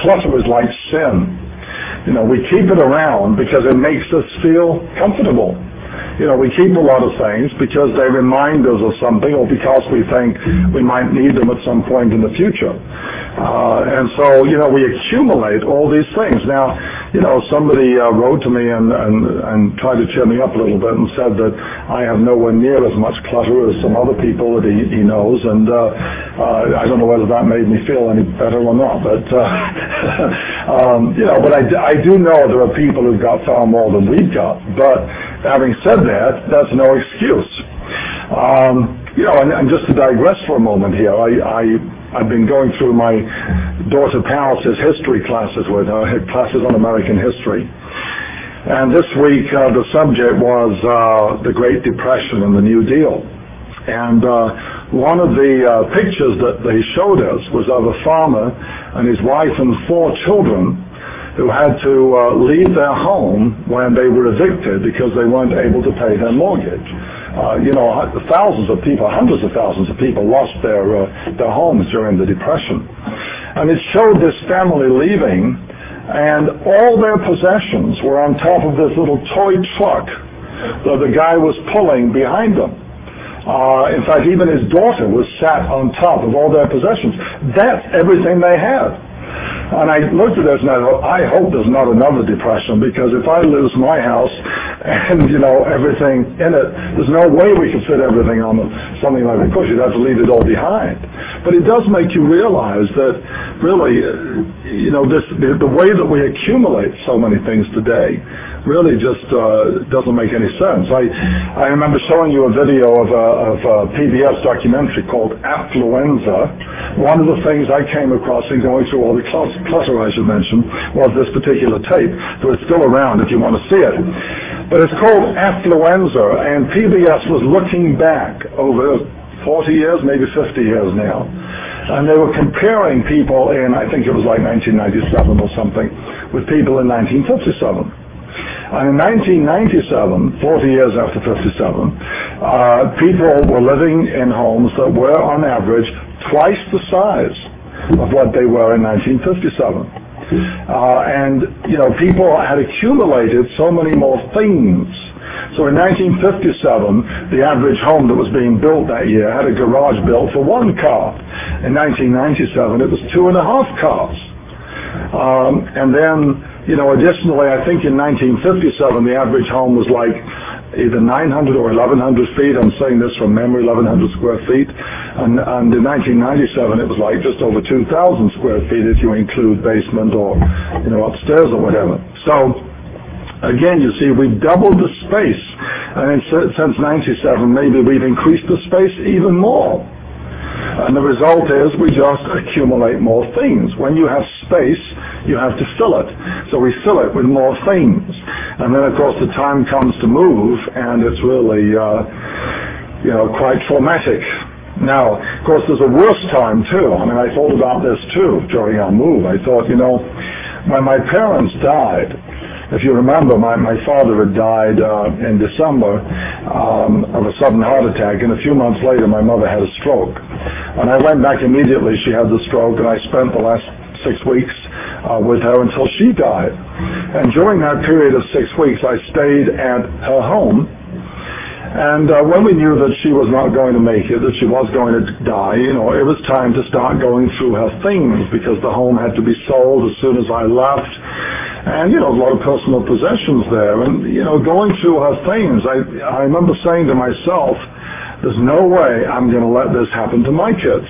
clutter is like sin. We keep it around because it makes us feel comfortable. We keep a lot of things because they remind us of something or because we think we might need them at some point in the future. And so, we accumulate all these things. Now, somebody wrote to me and tried to cheer me up a little bit and said that I have nowhere near as much clutter as some other people that he knows. And I don't know whether that made me feel any better or not. But, but I do know there are people who've got far more than we've got. But having said that, that's no excuse. And just to digress for a moment here, I've been going through my daughter Palace's history classes with her, classes on American history. And this week the subject was the Great Depression and the New Deal. And one of the pictures that they showed us was of a farmer and his wife and 4 children who had to leave their home when they were evicted because they weren't able to pay their mortgage. Thousands of people, hundreds of thousands of people lost their homes during the Depression. And it showed this family leaving, and all their possessions were on top of this little toy truck that the guy was pulling behind them. In fact, even his daughter was sat on top of all their possessions. That's everything they had. And I looked at this and I thought, I hope there's not another depression, because if I lose my house and, everything in it, there's no way we could fit everything on something like that. Of course, you'd have to leave it all behind. But it does make you realize that really, the way that we accumulate so many things today really just doesn't make any sense. I remember showing you a video of a PBS documentary called Affluenza. One of the things I came across in going through all the clutter I should mention was this particular tape. So it's still around if you want to see it. But it's called Affluenza, and PBS was looking back over 40 years, maybe 50 years now. And they were comparing people in, I think it was like 1997 or something, with people in 1957. And in 1997, 40 years after 57, people were living in homes that were, on average, twice the size of what they were in 1957. People had accumulated so many more things. So in 1957, the average home that was being built that year had a garage built for 1 car. In 1997, it was 2.5 cars. And then, additionally, I think in 1957, the average home was like either 900 or 1,100 feet. I'm saying this from memory, 1,100 square feet. And in 1997, it was like just over 2,000 square feet if you include basement or, upstairs or whatever. So, again, you see, we've doubled the space. And since 97, maybe we've increased the space even more. And the result is we just accumulate more things. When you have space, you have to fill it. So we fill it with more things. And then, of course, the time comes to move, and it's really, quite traumatic. Now, of course, there's a worse time, too. I mean, I thought about this, too, during our move. I thought, when my parents died, if you remember, my father had died in December of a sudden heart attack, and a few months later my mother had a stroke. And I went back immediately. She had the stroke, and I spent the last 6 weeks with her until she died. And during that period of 6 weeks, I stayed at her home. And when we knew that she was not going to make it, that she was going to die, it was time to start going through her things, because the home had to be sold as soon as I left. And, a lot of personal possessions there. And, going through her things, I remember saying to myself, there's no way I'm going to let this happen to my kids.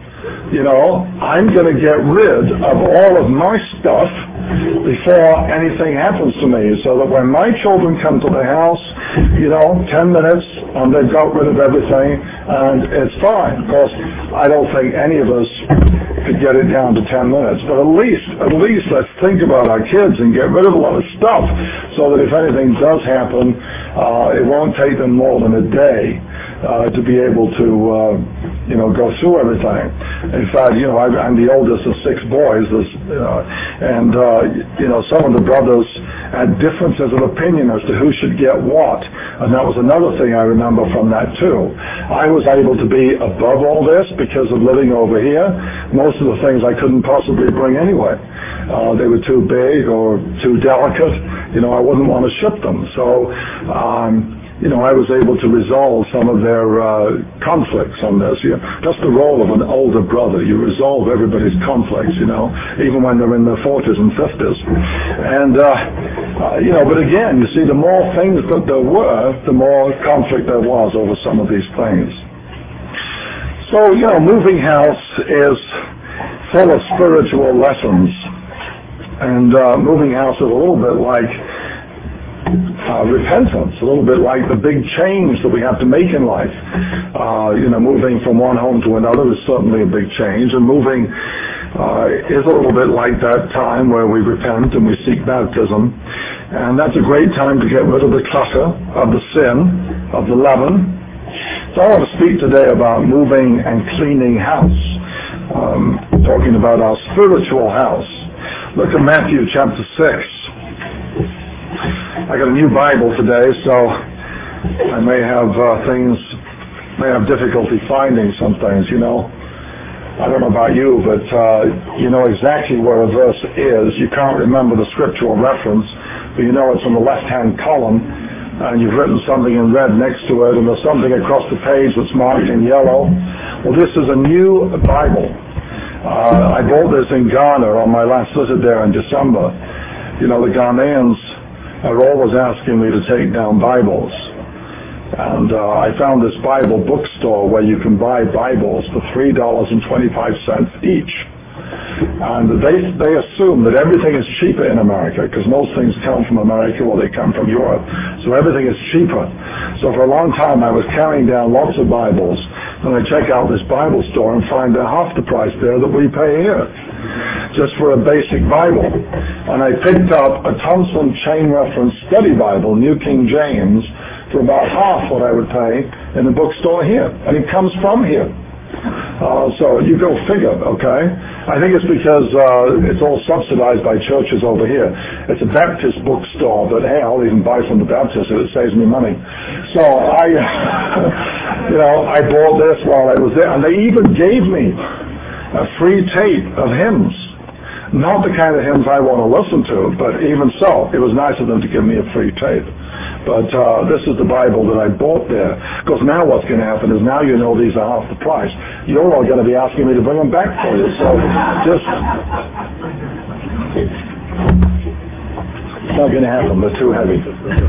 I'm going to get rid of all of my stuff before anything happens to me, so that when my children come to the house, 10 minutes, and they've got rid of everything, and it's fine. Of course, I don't think any of us could get it down to 10 minutes, but at least let's think about our kids and get rid of a lot of stuff, so that if anything does happen, it won't take them more than a day to be able to go through everything. In fact, I'm the oldest of 6 boys, and some of the brothers had differences of opinion as to who should get what, and that was another thing I remember from that too. I was able to be above all this because of living over here. Most of the things I couldn't possibly bring anyway. they were too big or too delicate, I wouldn't want to ship them. So, I was able to resolve some of their conflicts on this. That's the role of an older brother. You resolve everybody's conflicts, even when they're in their 40s and 50s. And, but again, you see, the more things that there were, the more conflict there was over some of these things. So, moving house is full of spiritual lessons. And moving house is a little bit like repentance, a little bit like the big change that we have to make in life. Moving from one home to another is certainly a big change, and moving is a little bit like that time where we repent and we seek baptism. And that's a great time to get rid of the clutter, of the sin, of the leaven. So I want to speak today about moving and cleaning house, talking about our spiritual house. Look at Matthew chapter 6. I got a new Bible today, so I may have difficulty finding some things, I don't know about you, but you know exactly where a verse is. You can't remember the scriptural reference, but it's in the left-hand column, and you've written something in red next to it, and there's something across the page that's marked in yellow. Well, this is a new Bible. I bought this in Ghana on my last visit there in December. The Ghanaians are always asking me to take down Bibles. And I found this Bible bookstore where you can buy Bibles for $3.25 each. And they assume that everything is cheaper in America because most things come from America or they come from Europe. So everything is cheaper. So for a long time I was carrying down lots of Bibles, and I check out this Bible store and find they're half the price there that we pay here, just for a basic Bible. And I picked up a Thompson Chain Reference Study Bible, New King James, for about half what I would pay in the bookstore here. And it comes from here. So you go figure, okay? I think it's because it's all subsidized by churches over here. It's a Baptist bookstore, but hey, I'll even buy from the Baptist if it saves me money. So I bought this while I was there, and they even gave me a free tape of hymns. Not the kind of hymns I want to listen to, but even so, it was nice of them to give me a free tape. But this is the Bible that I bought there. Because now what's going to happen is now these are half the price. You're all going to be asking me to bring them back for you. So just... It's not going to happen. They're too heavy.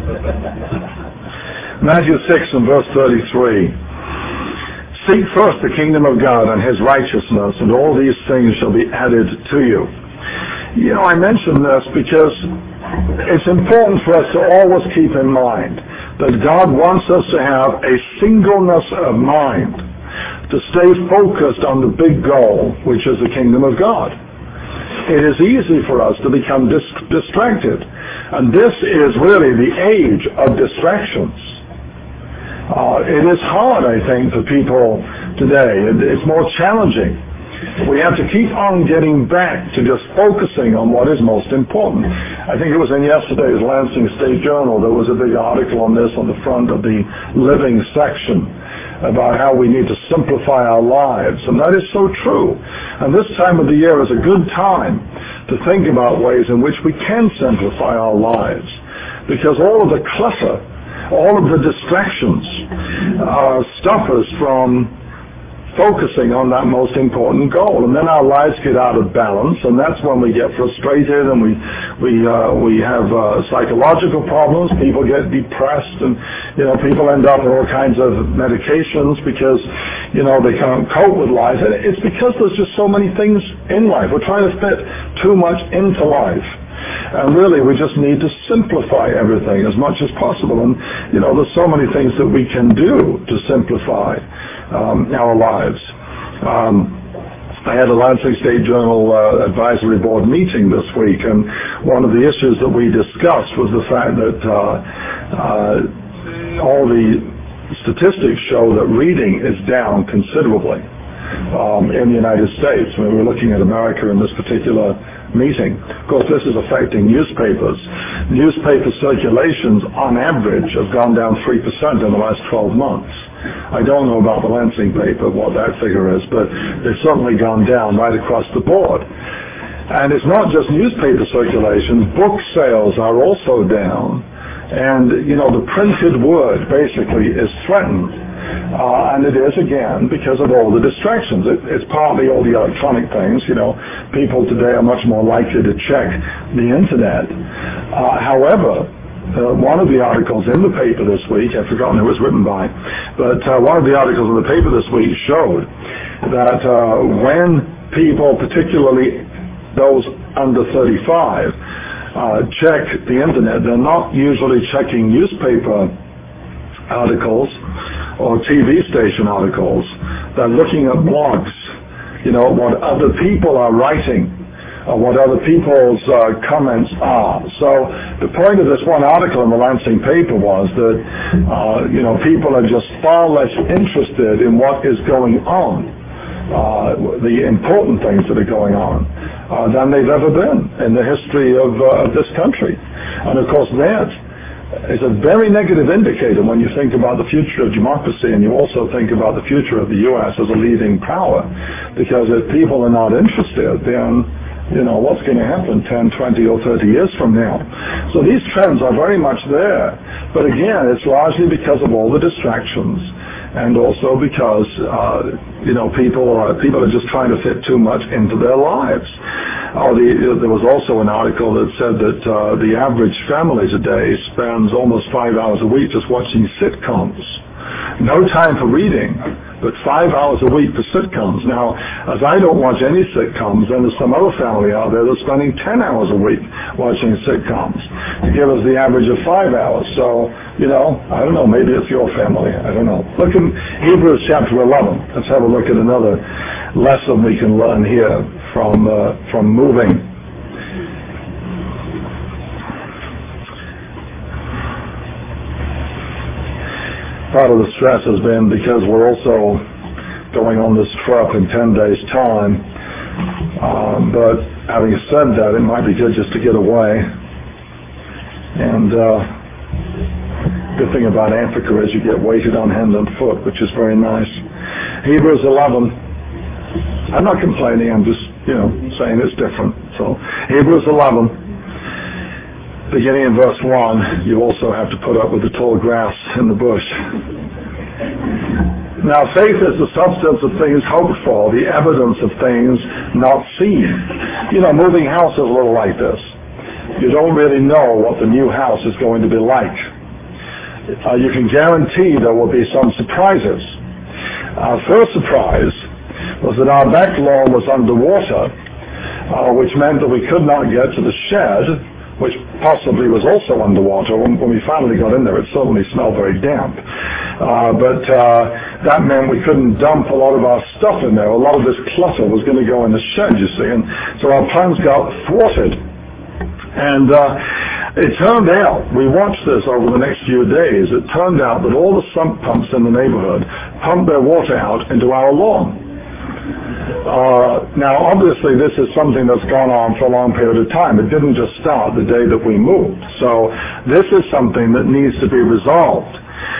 Matthew 6 and verse 33. Seek first the kingdom of God and his righteousness, and all these things shall be added to you. I mention this because it's important for us to always keep in mind that God wants us to have a singleness of mind, to stay focused on the big goal, which is the kingdom of God. It is easy for us to become distracted, and this is really the age of distractions. It is hard, I think, for people today. It's more challenging. We have to keep on getting back to just focusing on what is most important. I think it was in yesterday's Lansing State Journal, there was a big article on this on the front of the living section about how we need to simplify our lives. And that is so true. And this time of the year is a good time to think about ways in which we can simplify our lives. Because all of the clutter, all of the distractions stop us from focusing on that most important goal, and then our lives get out of balance, and that's when we get frustrated, and we have psychological problems. People get depressed, and people end up with all kinds of medications because they can't cope with life. And it's because there's just so many things in life. We're trying to fit too much into life. And really, we just need to simplify everything as much as possible. And, there's so many things that we can do to simplify our lives. I had a Lansing State Journal Advisory Board meeting this week, and one of the issues that we discussed was the fact that all the statistics show that reading is down considerably in the United States. We were looking at America in this particular meeting. Of course, this is affecting newspapers. Newspaper circulations, on average, have gone down 3% in the last 12 months. I don't know about the Lansing paper, what that figure is, but they've certainly gone down right across the board. And it's not just newspaper circulation. Book sales are also down. And, the printed word basically is threatened. And it is, again, because of all the distractions. It's partly all the electronic things. People today are much more likely to check the internet. However, one of the articles in the paper this week, I've forgotten who it was written by, but one of the articles in the paper this week showed that when people, particularly those under 35, check the internet, they're not usually checking newspaper articles or TV station articles. They're looking at blogs, what other people are writing, or what other people's comments are. So the point of this one article in the Lansing paper was that, people are just far less interested in what is going on, the important things that are going on, than they've ever been in the history of this country. And of course that is a very negative indicator when you think about the future of democracy, and you also think about the future of the U.S. as a leading power. Because if people are not interested, then what's going to happen 10, 20, or 30 years from now? So these trends are very much there. But again, it's largely because of all the distractions, and also because, people are just trying to fit too much into their lives. There was also an article that said that the average family today spends almost 5 hours a week just watching sitcoms. No time for reading, but 5 hours a week for sitcoms. Now, as I don't watch any sitcoms, then there's some other family out there that's spending 10 hours a week watching sitcoms to give us the average of 5 hours. So, I don't know, maybe it's your family. I don't know. Look in Hebrews chapter 11. Let's have a look at another lesson we can learn here from moving. Part of the stress has been because we're also going on this trip in 10 days' time. But having said that, it might be good just to get away. And good thing about Africa is you get weighted on hand and foot, which is very nice. Hebrews 11. I'm not complaining. I'm just, saying it's different. So Hebrews 11. Beginning in verse 1, you also have to put up with the tall grass in the bush. Now faith is the substance of things hoped for, the evidence of things not seen. Moving house is a little like this. You don't really know what the new house is going to be like. You can guarantee there will be some surprises. Our first surprise was that our back lawn was underwater, which meant that we could not get to the shed, which possibly was also underwater. When we finally got in there, it certainly smelled very damp. But that meant we couldn't dump a lot of our stuff in there. A lot of this clutter was going to go in the shed, you see. And so our plans got thwarted. And it turned out, we watched this over the next few days, it turned out that all the sump pumps in the neighborhood pumped their water out into our lawn. Now, obviously, this is something that's gone on for a long period of time. It didn't just start the day that we moved. So this is something that needs to be resolved.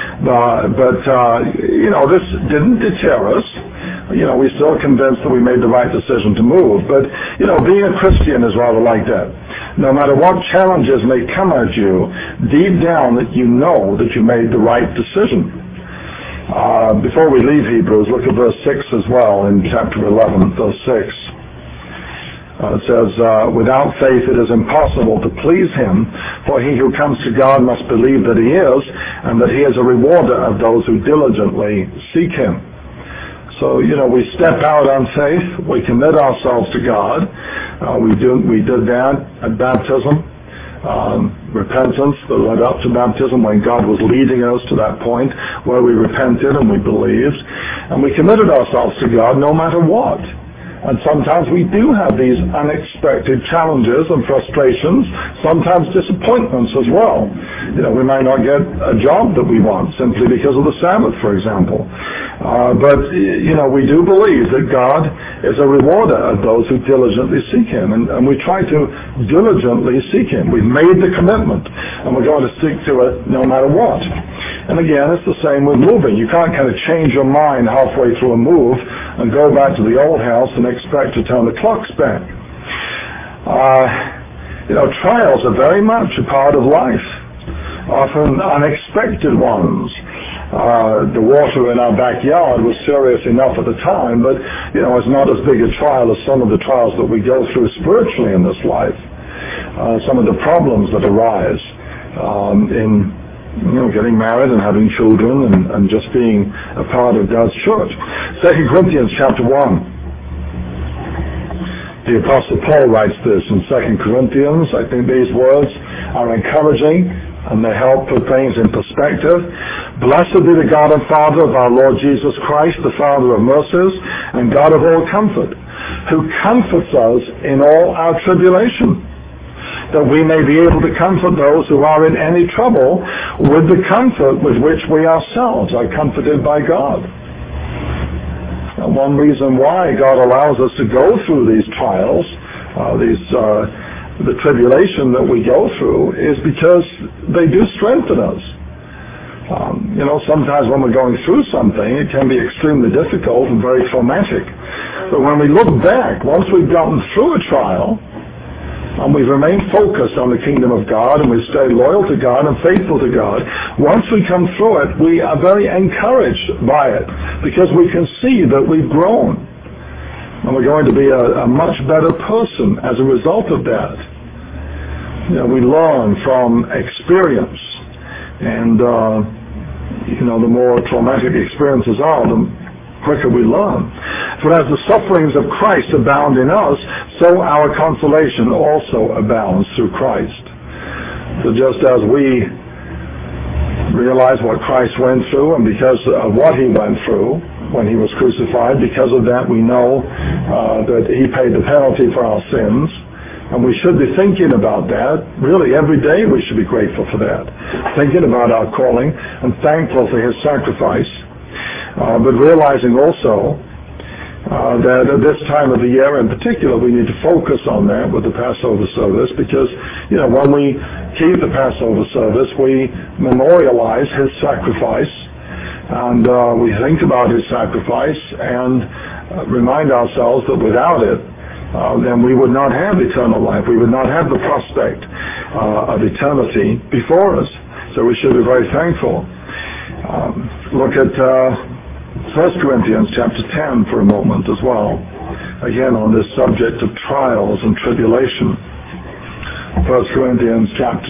This didn't deter us. We're still convinced that we made the right decision to move. But, being a Christian is rather like that. No matter what challenges may come at you, deep down that you know that you made the right decision. Before we leave Hebrews, look at verse 6 as well in chapter 11, verse 6. It says, without faith it is impossible to please him, for he who comes to God must believe that he is, and that he is a rewarder of those who diligently seek him. So, we step out on faith, we commit ourselves to God. We did that at baptism. Repentance that led up to baptism, when God was leading us to that point where we repented and we believed, and we committed ourselves to God no matter what. And sometimes we do have these unexpected challenges and frustrations, sometimes disappointments as well. We might not get a job that we want simply because of the Sabbath, for example. But we do believe that God is a rewarder of those who diligently seek him. And we try to diligently seek him. We've made the commitment, and we're going to stick to it no matter what. And again, it's the same with moving. You can't kind of change your mind halfway through a move and go back to the old house and expect to turn the clocks back. Trials are very much a part of life, often unexpected ones. The water in our backyard was serious enough at the time, but it's not as big a trial as some of the trials that we go through spiritually in this life. Some of the problems that arise in getting married and having children and just being a part of God's church. 2 Corinthians chapter 1. The Apostle Paul writes this in 2 Corinthians. I think these words are encouraging and they help put things in perspective. Blessed be the God and Father of our Lord Jesus Christ, the Father of mercies and God of all comfort, who comforts us in all our tribulation, that we may be able to comfort those who are in any trouble with the comfort with which we ourselves are comforted by God. And one reason why God allows us to go through these trials, the tribulation that we go through, is because they do strengthen us. Sometimes when we're going through something, it can be extremely difficult and very traumatic. But when we look back, once we've gotten through a trial, and we've remained focused on the kingdom of God, and we've stayed loyal to God and faithful to God, once we come through it, we are very encouraged by it, because we can see that we've grown. And we're going to be a much better person as a result of that. We learn from experience. And, the more traumatic experiences are, the quicker we learn. For as the sufferings of Christ abound in us, so our consolation also abounds through Christ. So just as we realize what Christ went through, and because of what he went through when he was crucified, because of that we know that he paid the penalty for our sins. And we should be thinking about that. Really, every day we should be grateful for that. Thinking about our calling and thankful for his sacrifice. But realizing also that at this time of the year in particular, we need to focus on that with the Passover service, because, when we keep the Passover service, we memorialize his sacrifice, and we think about his sacrifice and remind ourselves that without it, then we would not have eternal life. We would not have the prospect of eternity before us. So we should be very thankful. Look at 1 Corinthians chapter 10 for a moment as well. Again, on this subject of trials and tribulation. 1 Corinthians chapter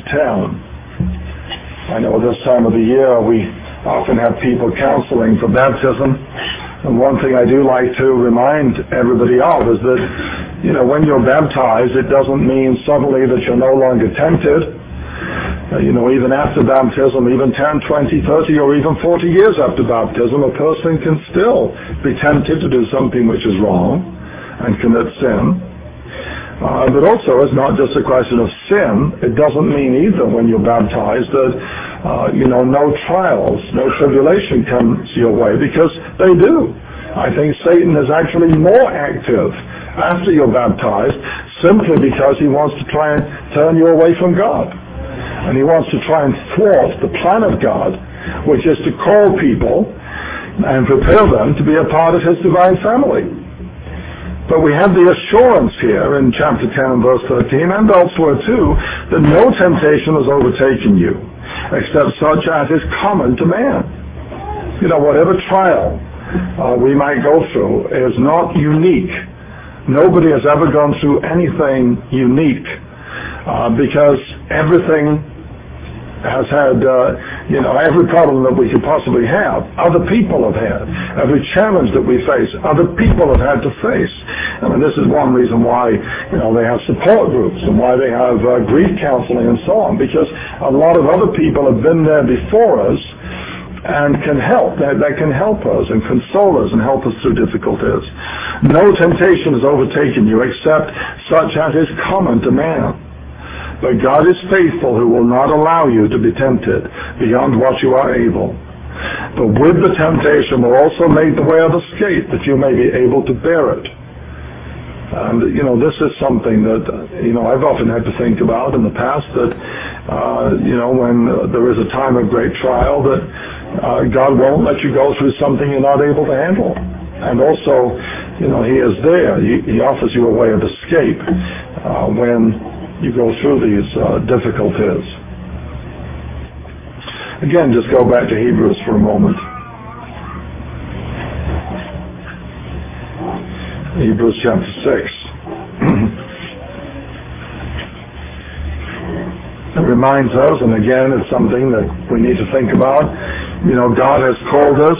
10. I know this time of the year we often have people counseling for baptism. And one thing I do like to remind everybody of is that, when you're baptized, it doesn't mean suddenly that you're no longer tempted. Even after baptism, even 10, 20, 30, or even 40 years after baptism, a person can still be tempted to do something which is wrong and commit sin. But also, it's not just a question of sin. It doesn't mean either when you're baptized that, no trials, no tribulation comes your way, because they do. I think Satan is actually more active after you're baptized, simply because he wants to try and turn you away from God. And he wants to try and thwart the plan of God, which is to call people and prepare them to be a part of his divine family. But we have the assurance here in chapter 10 and verse 13, and elsewhere too, that no temptation has overtaken you, except such as is common to man. Whatever trial we might go through is not unique. Nobody has ever gone through anything unique, because everything has had, every problem that we could possibly have, other people have had. Every challenge that we face, other people have had to face. This is one reason why, they have support groups and why they have grief counseling and so on, because a lot of other people have been there before us and can help. That can help us and console us and help us through difficulties. No temptation has overtaken you except such as is common to man. But God is faithful, who will not allow you to be tempted beyond what you are able. But with the temptation will also make the way of escape, that you may be able to bear it. And, this is something that, I've often had to think about in the past, that, when there is a time of great trial, that God won't let you go through something you're not able to handle. And also, he is there. He offers you a way of escape when you go through these difficulties. Again, just go back to Hebrews for a moment. Hebrews chapter 6. It reminds us, and again, it's something that we need to think about. God has called us.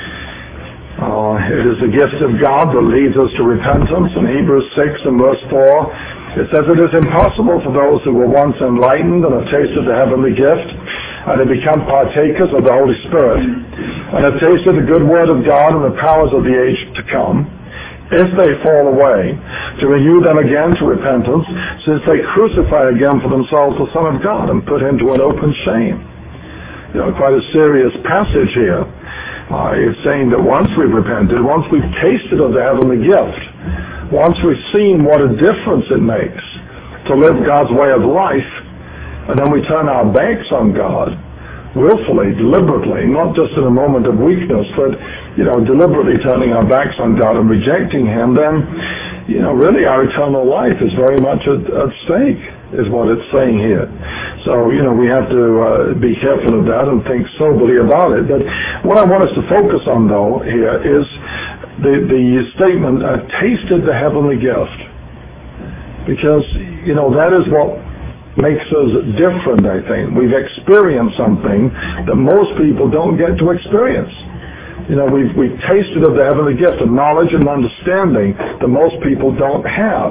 It is the gift of God that leads us to repentance. In Hebrews 6 and verse 4, it says, "It is impossible for those who were once enlightened and have tasted the heavenly gift and have become partakers of the Holy Spirit and have tasted the good word of God and the powers of the age to come, if they fall away, to renew them again to repentance, since they crucify again for themselves the Son of God and put him to an open shame." Quite a serious passage here. It's saying that once we've repented, once we've tasted of the heavenly gift, once we've seen what a difference it makes to live God's way of life, and then we turn our backs on God, willfully, deliberately, not just in a moment of weakness, but, deliberately turning our backs on God and rejecting him, then, really our eternal life is very much at stake, is what it's saying here. So, we have to be careful of that and think soberly about it. But what I want us to focus on, though, here is the statement, tasted the heavenly gift. Because, that is what makes us different, I think. We've experienced something that most people don't get to experience. We've tasted of the heavenly gift of knowledge and understanding that most people don't have.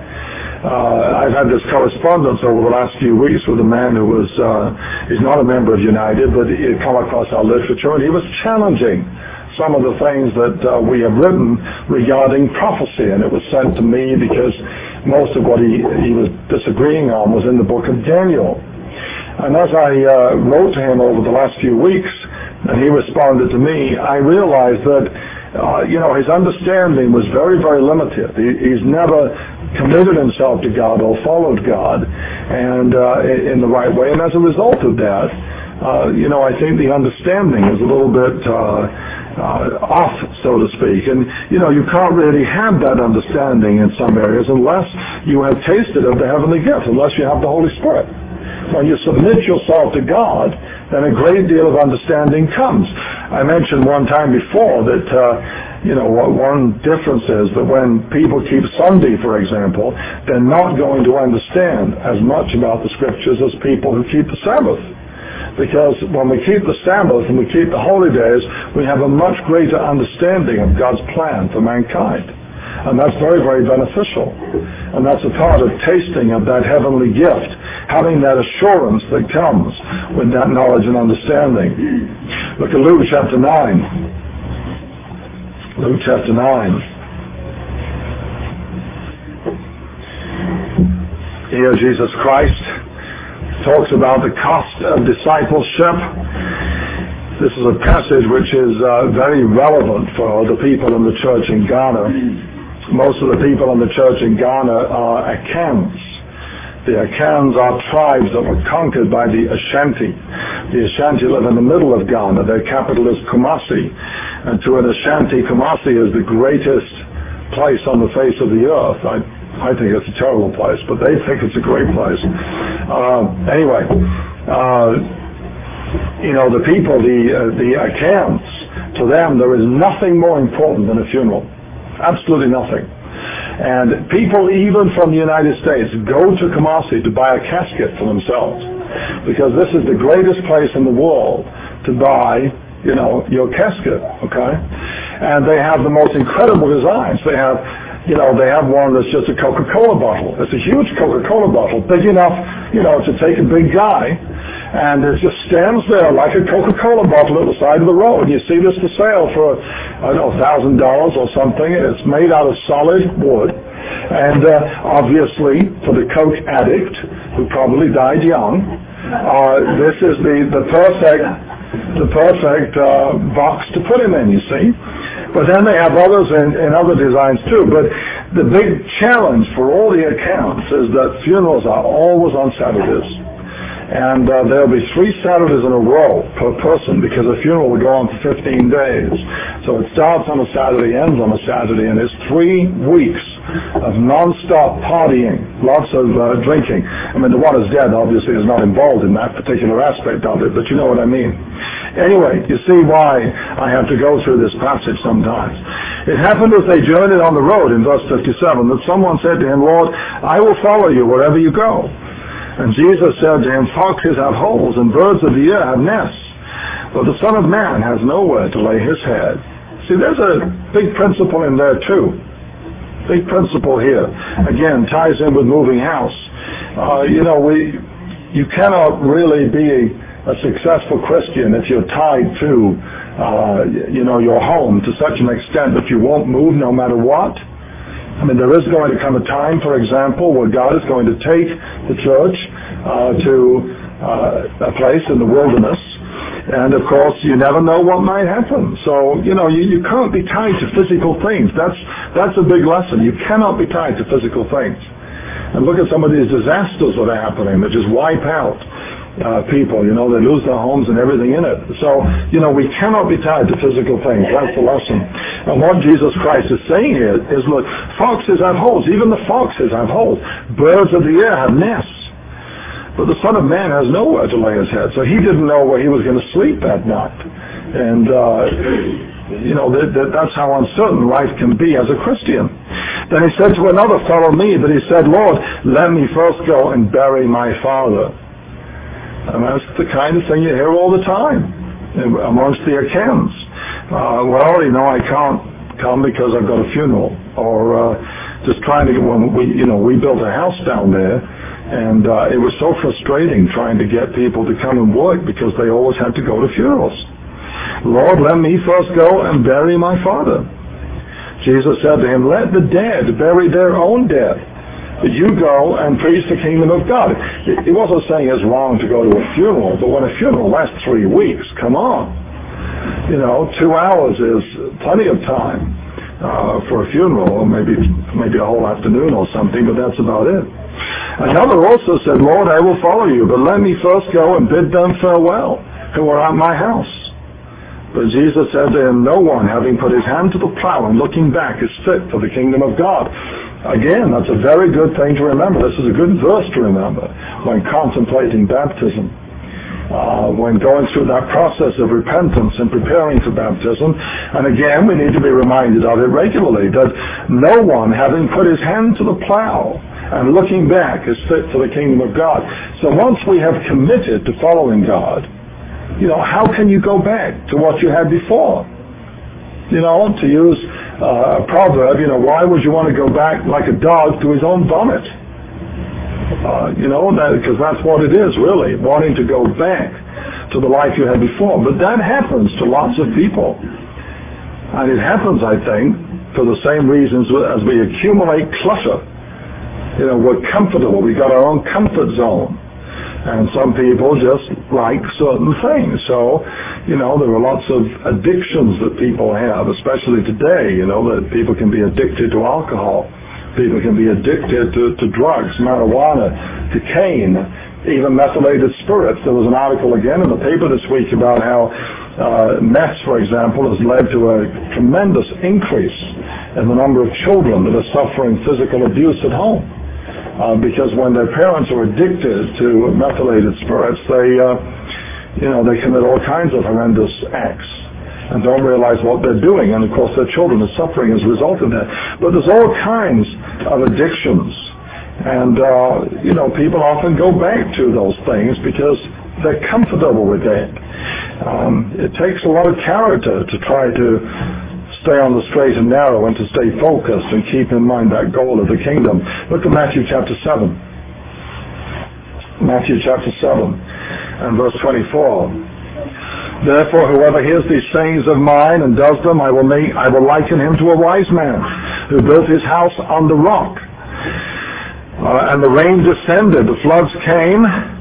I've had this correspondence over the last few weeks with a man who was, he's not a member of United, but he had come across our literature, and he was challenging some of the things that we have written regarding prophecy, and it was sent to me because most of what he was disagreeing on was in the book of Daniel. And as I wrote to him over the last few weeks, and he responded to me, I realized that his understanding was very, very limited. He's never committed himself to God or followed God and in the right way, and as a result of that, I think the understanding is a little bit off, so to speak. And, you can't really have that understanding in some areas unless you have tasted of the heavenly gift, unless you have the Holy Spirit. When you submit yourself to God, then a great deal of understanding comes. I mentioned one time before that, what one difference is that when people keep Sunday, for example, they're not going to understand as much about the Scriptures as people who keep the Sabbath. Because when we keep the Sabbath and we keep the holy days, we have a much greater understanding of God's plan for mankind. And that's very, very beneficial. And that's a part of tasting of that heavenly gift, having that assurance that comes with that knowledge and understanding. Look at Luke chapter 9. Luke chapter 9. Here Jesus Christ talks about the cost of discipleship. This is a passage which is very relevant for the people in the church in Ghana. Most of the people in the church in Ghana are Akans. The Akans are tribes that were conquered by the Ashanti. The Ashanti live in the middle of Ghana. Their capital is Kumasi. And to an Ashanti, Kumasi is the greatest place on the face of the earth. I think it's a terrible place, but they think it's a great place. The people, the Akans, to them there is nothing more important than a funeral. Absolutely nothing. And people even from the United States go to Kumasi to buy a casket for themselves, because this is the greatest place in the world to buy, your casket, okay? And they have the most incredible designs. They have one that's just a Coca-Cola bottle. It's a huge Coca-Cola bottle, big enough, to take a big guy. And it just stands there like a Coca-Cola bottle at the side of the road. You see this for sale for, $1,000 or something. It's made out of solid wood. And obviously, for the Coke addict, who probably died young, this is the perfect box to put him in, you see. But then they have others in other designs too. But the big challenge for all the accounts is that funerals are always on Saturdays. And there'll be 3 Saturdays in a row per person because the funeral will go on for 15 days. So it starts on a Saturday, ends on a Saturday, and it's 3 weeks of non-stop partying, lots of drinking. I mean, the one who's dead obviously is not involved in that particular aspect of it, but you know what I mean. Anyway, you see why I have to go through this passage sometimes. It happened as they journeyed on the road in verse 57 that someone said to him, Lord, I will follow you wherever you go. And Jesus said to him, foxes have holes and birds of the air have nests, but the Son of Man has nowhere to lay his head. See, there's a big principle in there too. Big principle here. Again, ties in with moving house. You cannot really be a successful Christian if you're tied to, your home to such an extent that you won't move no matter what. I mean, there is going to come a time, for example, where God is going to take the church to a place in the wilderness. And, of course, you never know what might happen. So, you can't be tied to physical things. That's a big lesson. You cannot be tied to physical things. And look at some of these disasters that are happening that just wipe out people. They lose their homes and everything in it. So, we cannot be tied to physical things. That's the lesson. And what Jesus Christ is saying here is, look, foxes have holes. Even the foxes have holes. Birds of the air have nests. But the Son of Man has nowhere to lay his head. So he didn't know where he was going to sleep that night. And, that's how uncertain life can be as a Christian. Then he said to another, follow me. But he said, Lord, let me first go and bury my father. And that's the kind of thing you hear all the time amongst the Achens. Well, I can't come because I've got a funeral. Or just trying to get we built a house down there, and it was so frustrating trying to get people to come and work because they always had to go to funerals. Lord, let me first go and bury my father. Jesus said to him, let the dead bury their own dead. You go and preach the kingdom of God. He wasn't saying it's wrong to go to a funeral, but when a funeral lasts 3 weeks, come on. 2 hours is plenty of time for a funeral, or maybe a whole afternoon or something, but that's about it. Another also said, Lord, I will follow you, but let me first go and bid them farewell who are at my house. But Jesus said to him, no one, having put his hand to the plow and looking back, is fit for the kingdom of God. Again, that's a very good thing to remember. This is a good verse to remember when contemplating baptism. When going through that process of repentance and preparing for baptism. And again, we need to be reminded of it regularly, that no one, having put his hand to the plow and looking back, is fit for the kingdom of God. So once we have committed to following God, how can you go back to what you had before? To use a proverb, why would you want to go back like a dog to his own vomit? Because that's what it is, really, wanting to go back to the life you had before. But that happens to lots of people. And it happens, I think, for the same reasons as we accumulate clutter. We're comfortable. We've got our own comfort zone. And some people just like certain things. So, there are lots of addictions that people have, especially today, that people can be addicted to alcohol. People can be addicted to drugs, marijuana, cocaine, even methylated spirits. There was an article again in the paper this week about how meth, for example, has led to a tremendous increase in the number of children that are suffering physical abuse at home. Because when their parents are addicted to methylated spirits, they commit all kinds of horrendous acts and don't realize what they're doing. And of course, their children are suffering as a result of that. But there's all kinds of addictions. And, people often go back to those things because they're comfortable with that. It takes a lot of character to try to stay on the straight and narrow and to stay focused and keep in mind that goal of the kingdom. Look at Matthew chapter 7. Matthew chapter 7 and verse 24. Therefore, whoever hears these sayings of mine and does them, I will liken him to a wise man who built his house on the rock. And the rain descended, the floods came.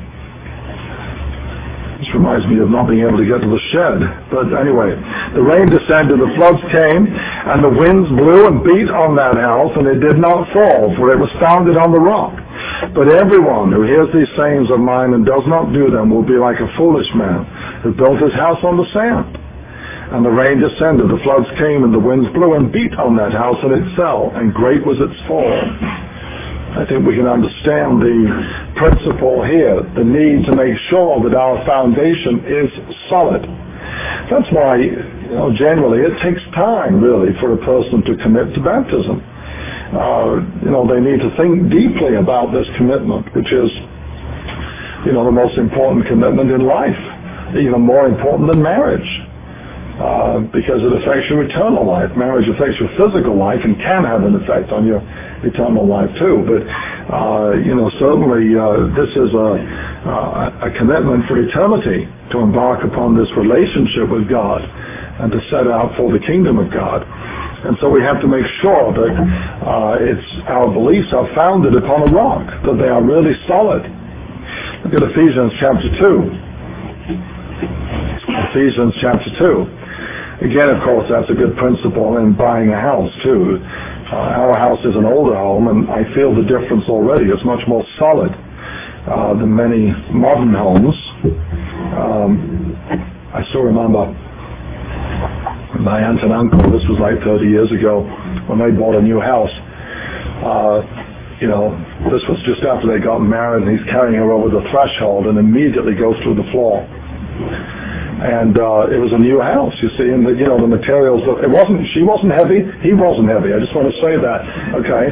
This reminds me of not being able to get to the shed. But anyway, the rain descended, the floods came, and the winds blew and beat on that house, and it did not fall, for it was founded on the rock. But everyone who hears these sayings of mine and does not do them will be like a foolish man who built his house on the sand. And the rain descended, the floods came, and the winds blew and beat on that house, and it fell, and great was its fall. I think we can understand the principle here, the need to make sure that our foundation is solid. That's why, generally it takes time, really, for a person to commit to baptism. They need to think deeply about this commitment, which is, the most important commitment in life, even more important than marriage. Because it affects your eternal life. Marriage affects your physical life and can have an effect on your eternal life too. But certainly this is a commitment for eternity to embark upon this relationship with God and to set out for the kingdom of God. And so we have to make sure that our beliefs are founded upon a rock, that they are really solid. Look at Ephesians chapter 2. Ephesians chapter 2. Again, of course, that's a good principle in buying a house, too. Our house is an older home, and I feel the difference already. It's much more solid than many modern homes. I still remember my aunt and uncle, this was like 30 years ago, when they bought a new house. This was just after they got married, and he's carrying her over the threshold and immediately goes through the floor. And it was a new house, you see, and the materials. She wasn't heavy. He wasn't heavy. I just want to say that, okay?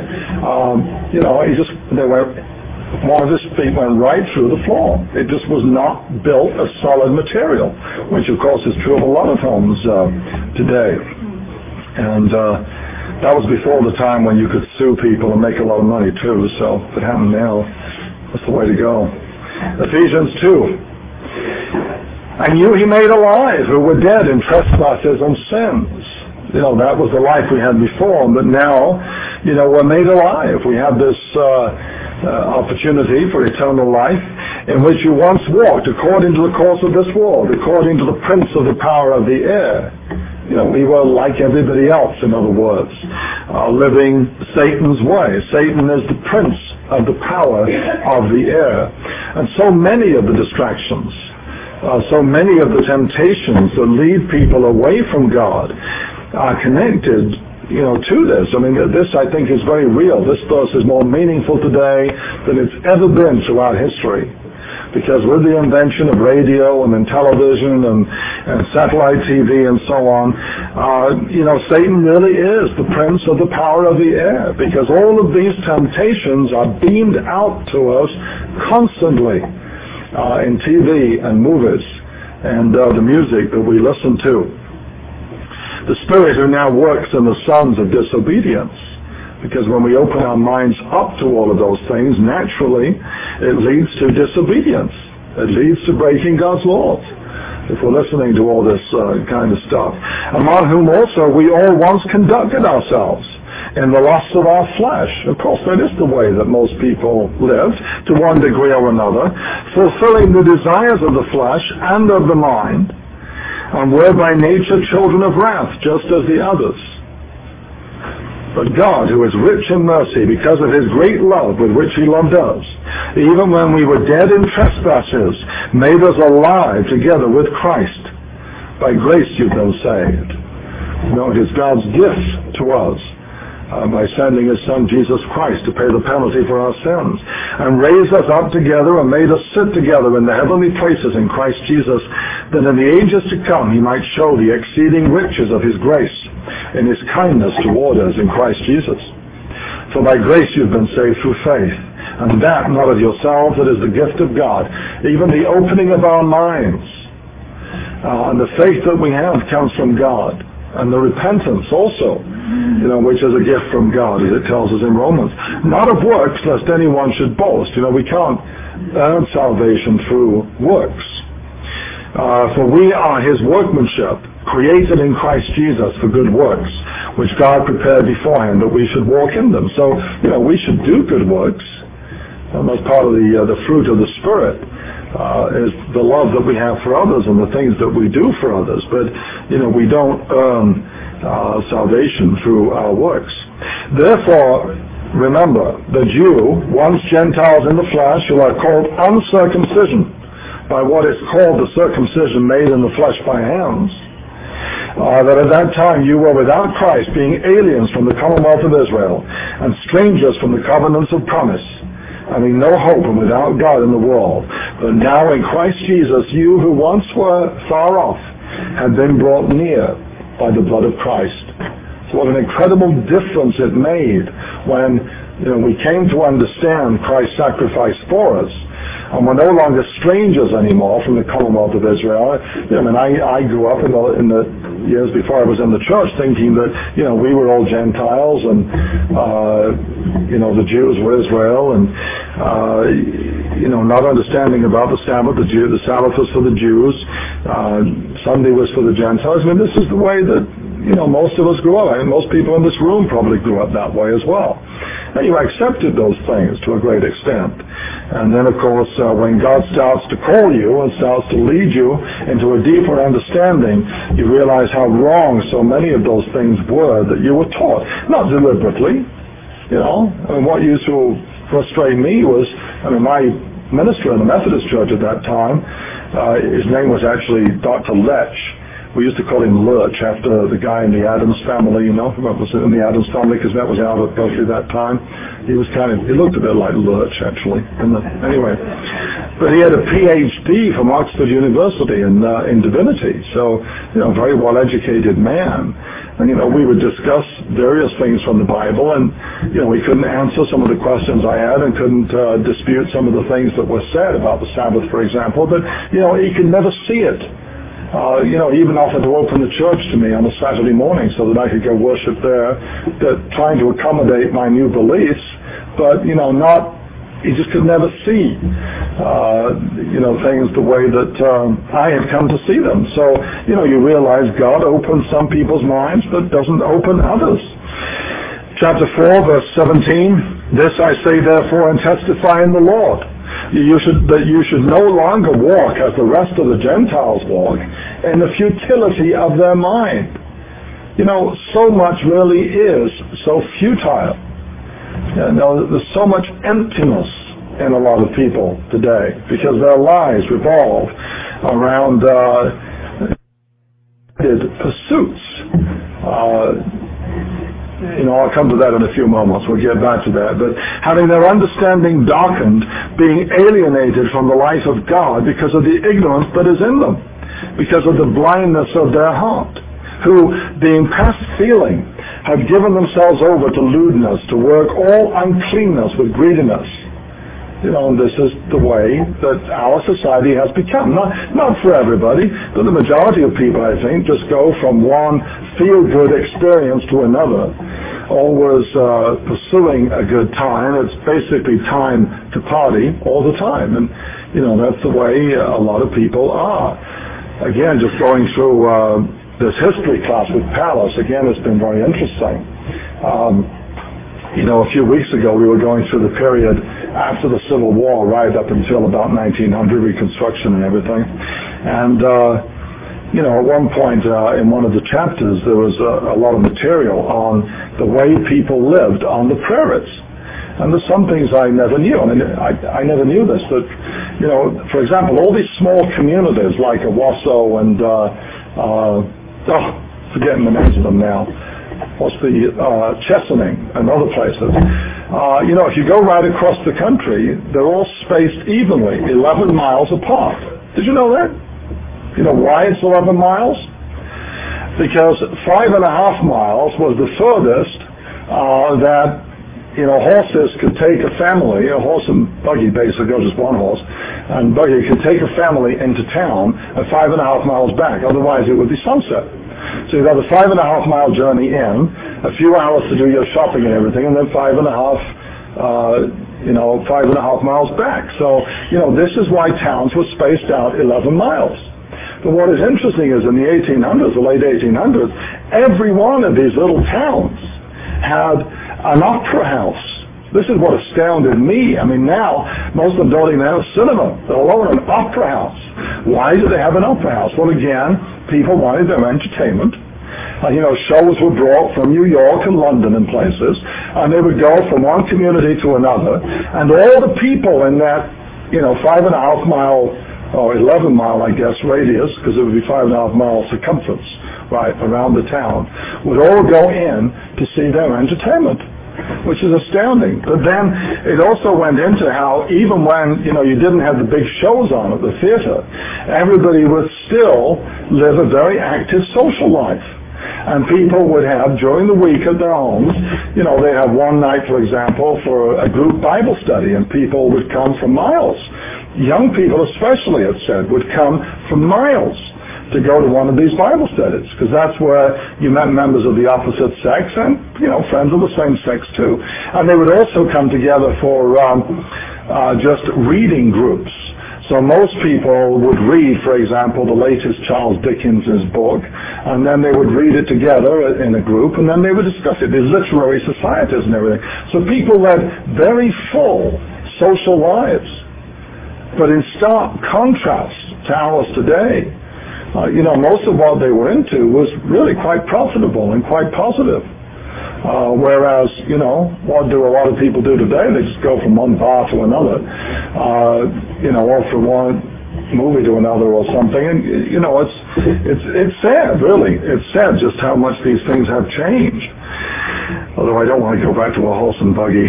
One of his feet went right through the floor. It just was not built a solid material, which of course is true of a lot of homes today. And that was before the time when you could sue people and make a lot of money too. So if it happened now, that's the way to go. Ephesians 2. And you he made alive who were dead in trespasses and sins. That was the life we had before, but now, we're made alive. We have this opportunity for eternal life in which you once walked according to the course of this world, according to the prince of the power of the air. We were like everybody else, in other words, living Satan's way. Satan is the prince of the power of the air. And so many of the distractions, so many of the temptations that lead people away from God are connected, to this. I mean, this I think is very real. This verse is more meaningful today than it's ever been throughout history. Because with the invention of radio and then television and satellite TV and so on, Satan really is the prince of the power of the air. Because all of these temptations are beamed out to us constantly. In TV and movies and the music that we listen to. The Spirit who now works in the sons of disobedience, because when we open our minds up to all of those things, naturally it leads to disobedience. It leads to breaking God's laws if we're listening to all this kind of stuff. Among whom also we all once conducted ourselves in the lusts of our flesh. Of course, that is the way that most people lived, to one degree or another, fulfilling the desires of the flesh and of the mind, and were by nature children of wrath, just as the others. But God, who is rich in mercy, because of his great love with which he loved us, even when we were dead in trespasses, made us alive together with Christ. By grace you've been saved. It is God's gift to us. By sending his Son Jesus Christ to pay the penalty for our sins, and raised us up together and made us sit together in the heavenly places in Christ Jesus, that in the ages to come he might show the exceeding riches of his grace in his kindness toward us in Christ Jesus. For by grace you've been saved through faith, and that not of yourselves, it is the gift of God, even the opening of our minds. And the faith that we have comes from God. And the repentance also, which is a gift from God, as it tells us in Romans. Not of works, lest anyone should boast. We can't earn salvation through works. For we are his workmanship, created in Christ Jesus for good works, which God prepared beforehand that we should walk in them. So, we should do good works. And that's part of the fruit of the Spirit. Is the love that we have for others and the things that we do for others. But, we don't earn salvation through our works. Therefore, Remember, the Jew, once Gentiles in the flesh, who are called uncircumcision by what is called the circumcision made in the flesh by hands, that at that time you were without Christ, being aliens from the commonwealth of Israel, and strangers from the covenants of promise, having no hope and without God in the world. But now in Christ Jesus, you who once were far off have been brought near by the blood of Christ. So what an incredible difference it made when we came to understand Christ's sacrifice for us. And we're no longer strangers anymore from the commonwealth of Israel. I grew up in the years before I was in the church thinking that, we were all Gentiles and, the Jews were Israel and, not understanding about the Sabbath. The Sabbath was for the Jews. Sunday was for the Gentiles. This is the way that, most of us grew up. Most people in this room probably grew up that way as well. And you accepted those things to a great extent. And then, of course, when God starts to call you and starts to lead you into a deeper understanding, you realize how wrong so many of those things were that you were taught. Not deliberately, what used to frustrate me was, my minister in the Methodist church at that time, his name was actually Dr. Lech. We used to call him Lurch after the guy in the Addams Family, what was in the Addams Family, because that was Albert Berkeley that time. He looked a bit like Lurch, actually. Anyway, but he had a PhD from Oxford University in divinity, so, very well-educated man. And, we would discuss various things from the Bible, and, he couldn't answer some of the questions I had and couldn't dispute some of the things that were said about the Sabbath, for example, but, he could never see it. He even offered to open the church to me on a Saturday morning so that I could go worship there, trying to accommodate my new beliefs, but, he just could never see, things the way that I had come to see them. So, you realize God opens some people's minds but doesn't open others. Chapter 4, verse 17, this I say therefore and testify in the Lord, that you should no longer walk as the rest of the Gentiles walk, in the futility of their mind. So much really is so futile. There's so much emptiness in a lot of people today because their lives revolve around pursuits. I'll come to that in a few moments. We'll get back to that. But having their understanding darkened, being alienated from the life of God because of the ignorance that is in them, because of the blindness of their heart, who, being past feeling, have given themselves over to lewdness, to work all uncleanness with greediness. And this is the way that our society has become. Not for everybody, but the majority of people, I think, just go from one feel-good experience to another, always pursuing a good time. It's basically time to party all the time. And, that's the way a lot of people are. Again, just going through this history class with Palace, again, it's been very interesting. A few weeks ago we were going through the period after the Civil War, right up until about 1900, Reconstruction and everything. And, at one point in one of the chapters there was a lot of material on the way people lived on the prairies. And there's some things I never knew. I never knew this, but, for example, all these small communities like Owasso and, forgetting the names of them now. What's the Chesaning and other places. If you go right across the country, they're all spaced evenly, 11 miles apart. Did you know that? You know why it's 11 miles? Because 5.5 miles was the furthest that horses could take a family, a horse and buggy basically, just one horse, and buggy could take a family into town at 5.5 miles back. Otherwise it would be sunset. So you've got a 5.5 mile journey in, a few hours to do your shopping and everything, and then 5.5 miles back. So, this is why towns were spaced out 11 miles. But what is interesting is in the 1800s, the late 1800s, every one of these little towns had an opera house. This is what astounded me. Now, most of them don't even have a cinema, let alone an opera house. Why do they have an opera house? Well, again, people wanted their entertainment, Shows were brought from New York and London and places, and they would go from one community to another, and all the people in that 5.5 mile or 11 mile, I guess, radius, because it would be 5.5 mile circumference, right, around the town, would all go in to see their entertainment, which is astounding. But then it also went into how even when, you didn't have the big shows on at the theater, everybody would still live a very active social life. And people would have, during the week at their homes, they have one night, for example, for a group Bible study, and people would come from miles. Young people especially, it said, would come from miles to go to one of these Bible studies, because that's where you met members of the opposite sex and, friends of the same sex too. And they would also come together for just reading groups. So most people would read, for example, the latest Charles Dickens' book, and then they would read it together in a group, and then they would discuss it. There's literary societies and everything. So people led very full social lives. But in stark contrast to ours today, most of what they were into was really quite profitable and quite positive. Whereas, what do a lot of people do today? They just go from one bar to another, or from one movie to another or something. And, it's sad, really. It's sad just how much these things have changed. Although I don't want to go back to a horse and buggy.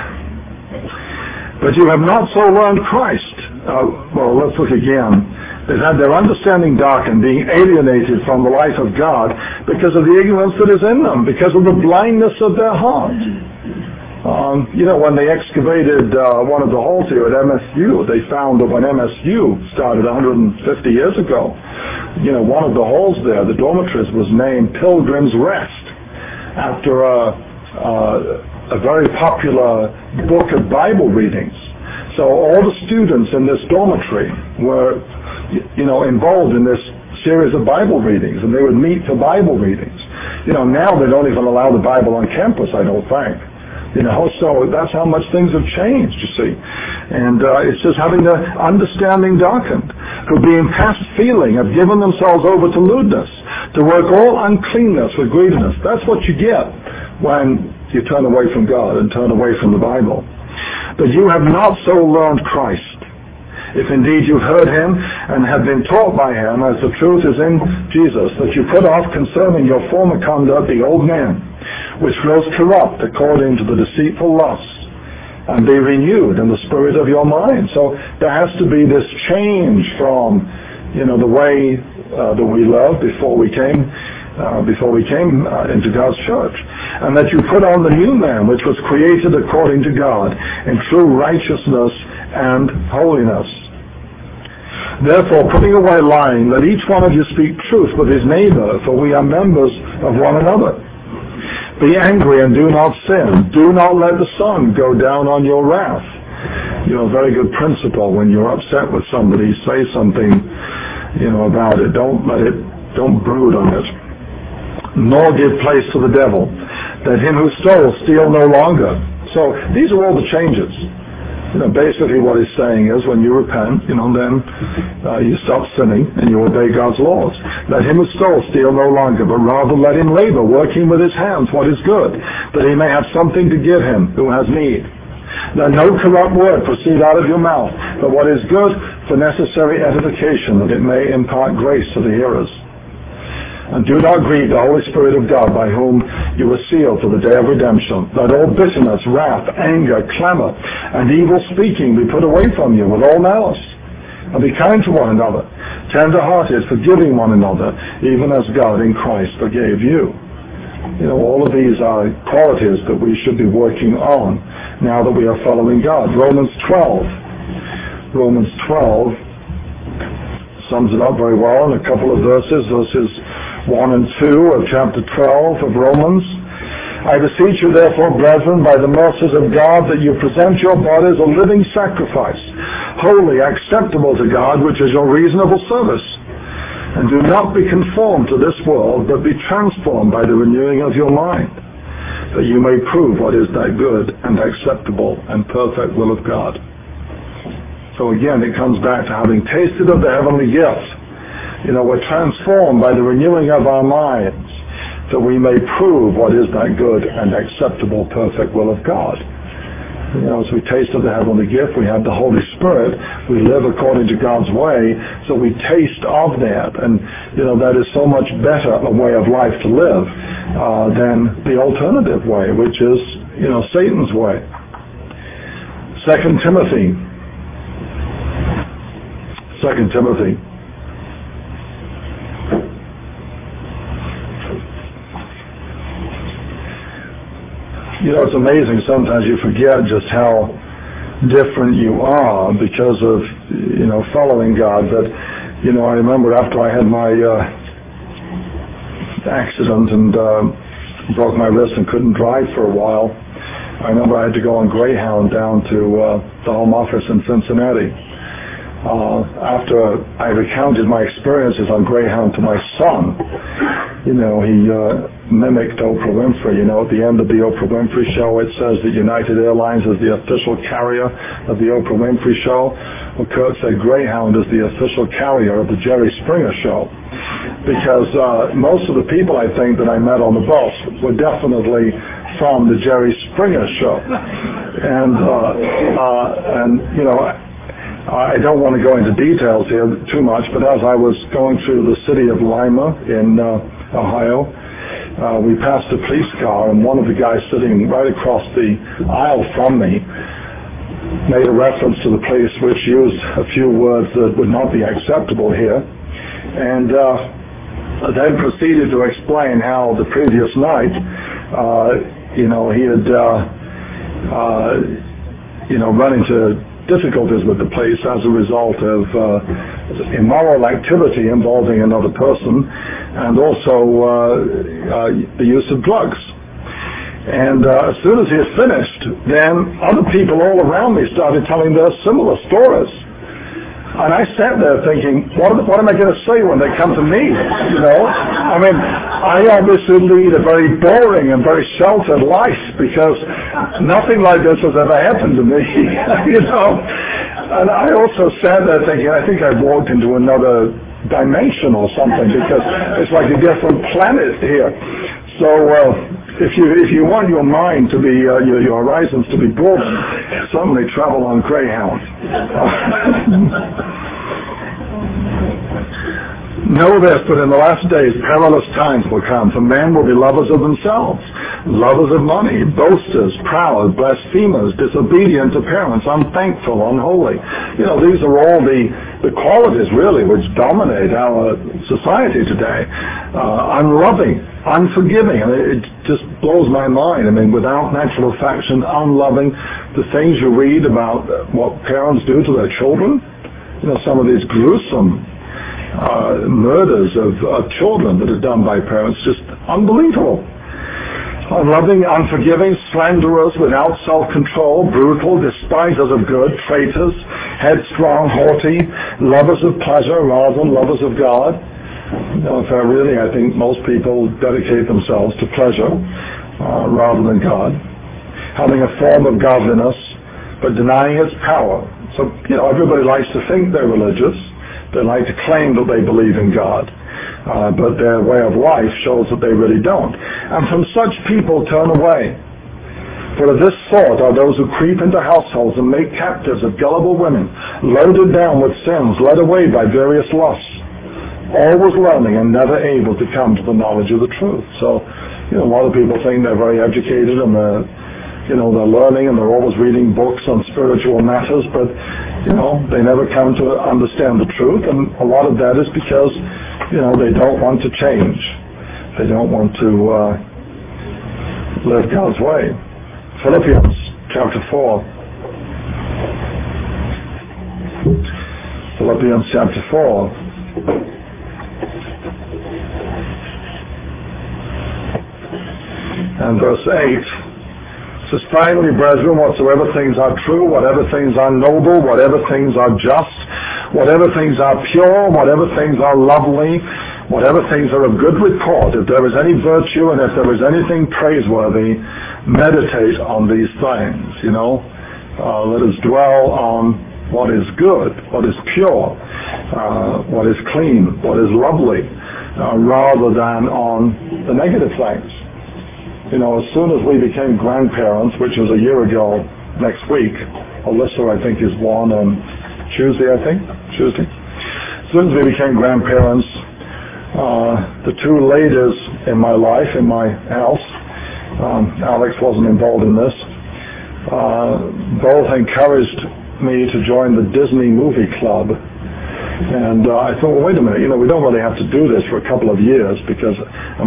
But you have not so learned Christ. Let's look again. They've had their understanding darkened, being alienated from the life of God because of the ignorance that is in them, because of the blindness of their heart. When they excavated one of the halls here at MSU, they found that when MSU started 150 years ago, one of the halls there, the dormitories, was named Pilgrim's Rest, after a very popular book of Bible readings. So all the students in this dormitory were involved in this series of Bible readings, and they would meet for Bible readings. Now they don't even allow the Bible on campus, I don't think. So that's how much things have changed, you see. And it's just having the understanding darkened, who being past feeling have given themselves over to lewdness, to work all uncleanness with greediness. That's what you get when you turn away from God and turn away from the Bible. But you have not so learned Christ, if indeed you've heard him and have been taught by him, as the truth is in Jesus, that you put off concerning your former conduct the old man, which grows corrupt according to the deceitful lusts, and be renewed in the spirit of your mind. So there has to be this change from, the way that we loved before we came into God's church, and that you put on the new man, which was created according to God in true righteousness and holiness. Therefore, putting away lying, let each one of you speak truth with his neighbor, for we are members of one another. Be angry and do not sin. Do not let the sun go down on your wrath. A very good principle. When you're upset with somebody, say something, about it. Don't brood on it. Nor give place to the devil. Let him who stole steal no longer. So these are all the changes. Basically what he's saying is when you repent, then you stop sinning and you obey God's laws. Let him who stole steal no longer, but rather let him labor, working with his hands what is good, that he may have something to give him who has need. Let no corrupt word proceed out of your mouth, but what is good for necessary edification, that it may impart grace to the hearers. And do not grieve the Holy Spirit of God, by whom you were sealed for the day of redemption. Let all bitterness, wrath, anger, clamor, and evil speaking be put away from you with all malice. And be kind to one another, tender-hearted, forgiving one another, even as God in Christ forgave you. All of these are qualities that we should be working on now that we are following God. Romans 12 sums it up very well in a couple of verses 1 and 2 of chapter 12 of Romans. I beseech you therefore, brethren, by the mercies of God, that you present your bodies a living sacrifice, holy, acceptable to God, which is your reasonable service. And do not be conformed to this world, but be transformed by the renewing of your mind, that you may prove what is that good and acceptable and perfect will of God. So again, it comes back to having tasted of the heavenly gift. We're transformed by the renewing of our minds. that we may prove what is that good and acceptable, perfect will of God. As we taste of the heavenly gift, we have the Holy Spirit. We live according to God's way, so we taste of that. And, that is so much better a way of life to live than the alternative way, which is, Satan's way. 2 Timothy. It's amazing. Sometimes you forget just how different you are because of, following God. But, I remember after I had my accident and broke my wrist and couldn't drive for a while, I remember I had to go on Greyhound down to the home office in Cincinnati. After I recounted my experiences on Greyhound to my son, he mimicked Oprah Winfrey. At the end of the Oprah Winfrey Show, it says that United Airlines is the official carrier of the Oprah Winfrey Show. Well, Kurt said Greyhound is the official carrier of the Jerry Springer Show. Because most of the people, I think, that I met on the bus were definitely from the Jerry Springer Show. And I don't want to go into details here too much, but as I was going through the city of Lima in Ohio, we passed a police car, and one of the guys sitting right across the aisle from me made a reference to the police, which used a few words that would not be acceptable here, and then proceeded to explain how the previous night, he had, run into difficulties with the police as a result of immoral activity involving another person, and also the use of drugs. And as soon as he had finished, then other people all around me started telling their similar stories. And I sat there thinking, what am I going to say when they come to me? I obviously lead a very boring and very sheltered life because nothing like this has ever happened to me, And I also sat there thinking, I think I've walked into another dimension or something because it's like a different planet here. So if you want your mind to be, your horizons to be broadened, certainly travel on Greyhound. Know this, that in the last days perilous times will come, for men will be lovers of themselves, lovers of money, boasters, proud, blasphemers, disobedient to parents, unthankful, unholy. These are all the qualities really which dominate our society today. Unloving, unforgiving, and it just blows my mind. Without natural affection, unloving, the things you read about what parents do to their children, some of these gruesome murders of children that are done by parents, just unbelievable. Unloving, unforgiving, slanderers, without self-control, brutal, despisers of good, traitors, headstrong, haughty, lovers of pleasure rather than lovers of God. I think most people dedicate themselves to pleasure rather than God. Having a form of godliness, but denying its power. So, everybody likes to think they're religious. They like to claim that they believe in God, but their way of life shows that they really don't. And from such people turn away. For of this sort are those who creep into households and make captives of gullible women, loaded down with sins, led away by various lusts, always learning and never able to come to the knowledge of the truth. So, a lot of people think they're very educated and they're learning and they're always reading books on spiritual matters, but they never come to understand the truth, and a lot of that is because, they don't want to change. They don't want to live God's way. Philippians chapter 4. Philippians chapter 4. And verse 8. Says, finally, brethren, whatsoever things are true, whatever things are noble, whatever things are just, whatever things are pure, whatever things are lovely, whatever things are of good report, if there is any virtue and if there is anything praiseworthy, meditate on these things. Let us dwell on what is good, what is pure, what is clean, what is lovely, rather than on the negative things. As soon as we became grandparents, which was a year ago next week, Alyssa, I think, is one on Tuesday. As soon as we became grandparents, the two ladies in my life, in my house, Alex wasn't involved in this, both encouraged me to join the Disney Movie Club. And I thought, well, wait a minute, we don't really have to do this for a couple of years because,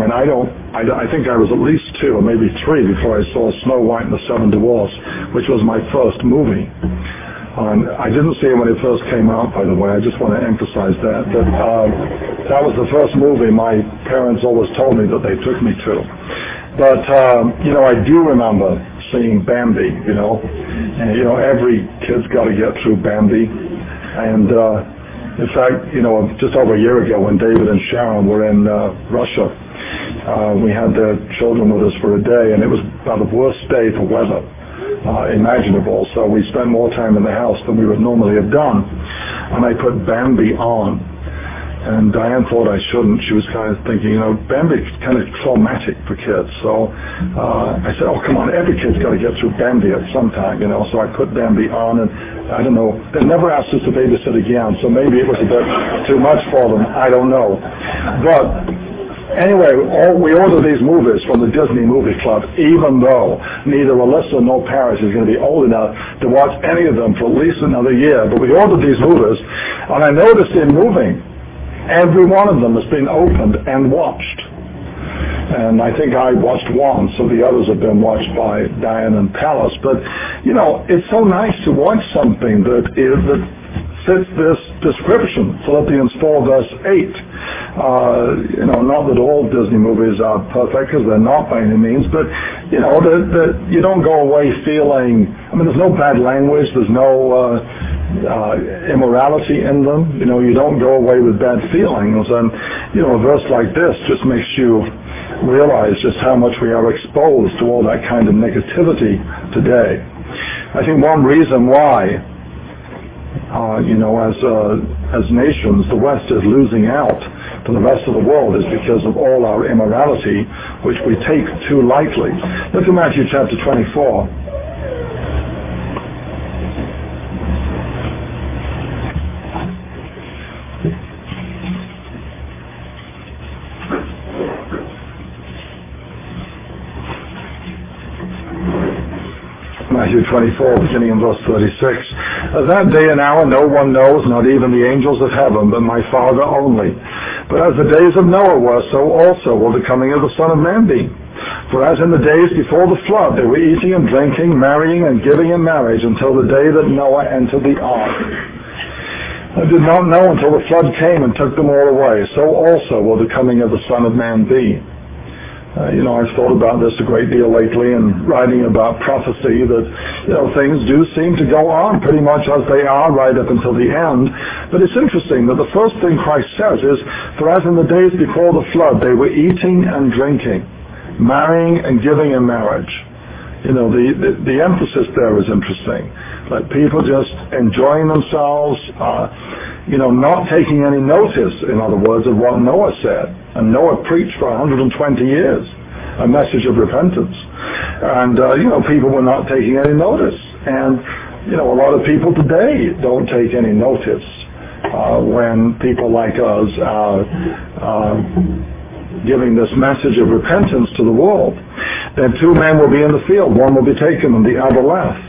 I think I was at least 2 or maybe 3 before I saw Snow White and the Seven Dwarfs, which was my first movie. I didn't see it when it first came out, by the way. I just want to emphasize that. But that was the first movie my parents always told me that they took me to. But, I do remember seeing Bambi, and, every kid's got to get through Bambi. And, in fact, just over a year ago when David and Sharon were in Russia, we had their children with us for a day, and it was about the worst day for weather imaginable. So we spent more time in the house than we would normally have done. And I put Bambi on. And Diane thought I shouldn't. She was kind of thinking, Bambi's kind of traumatic for kids. So I said, oh, come on, every kid's got to get through Bambi at some time, So I put Bambi on, and I don't know. They never asked us to babysit again, so maybe it was a bit too much for them. I don't know. But anyway, we ordered these movies from the Disney Movie Club, even though neither Alyssa nor Paris is going to be old enough to watch any of them for at least another year. But we ordered these movies, and I noticed in moving, every one of them has been opened and watched. And I think I watched one, so the others have been watched by Diane and Palace. But, it's so nice to watch something that fits this description. Philippians 4 verse 8. Not that all Disney movies are perfect, because they're not by any means, but, that you don't go away feeling, there's no bad language, there's no immorality in them. You don't go away with bad feelings. And, a verse like this just makes you realize just how much we are exposed to all that kind of negativity today. I think one reason why, as nations, the West is losing out to the rest of the world is because of all our immorality, which we take too lightly. Look at Matthew chapter 24. Matthew 24, beginning in verse 36. That day and hour no one knows, not even the angels of heaven, but my Father only. But as the days of Noah were, so also will the coming of the Son of Man be. For as in the days before the flood, they were eating and drinking, marrying and giving in marriage, until the day that Noah entered the ark. I did not know until the flood came and took them all away. So also will the coming of the Son of Man be. I've thought about this a great deal lately and writing about prophecy that, things do seem to go on pretty much as they are right up until the end. But it's interesting that the first thing Christ says is, for as in the days before the flood, they were eating and drinking, marrying and giving in marriage. The emphasis there is interesting. Like people just enjoying themselves, not taking any notice, in other words, of what Noah said. And Noah preached for 120 years, a message of repentance. And, people were not taking any notice. And, a lot of people today don't take any notice when people like us are giving this message of repentance to the world. Then 2 men will be in the field, one will be taken and the other left.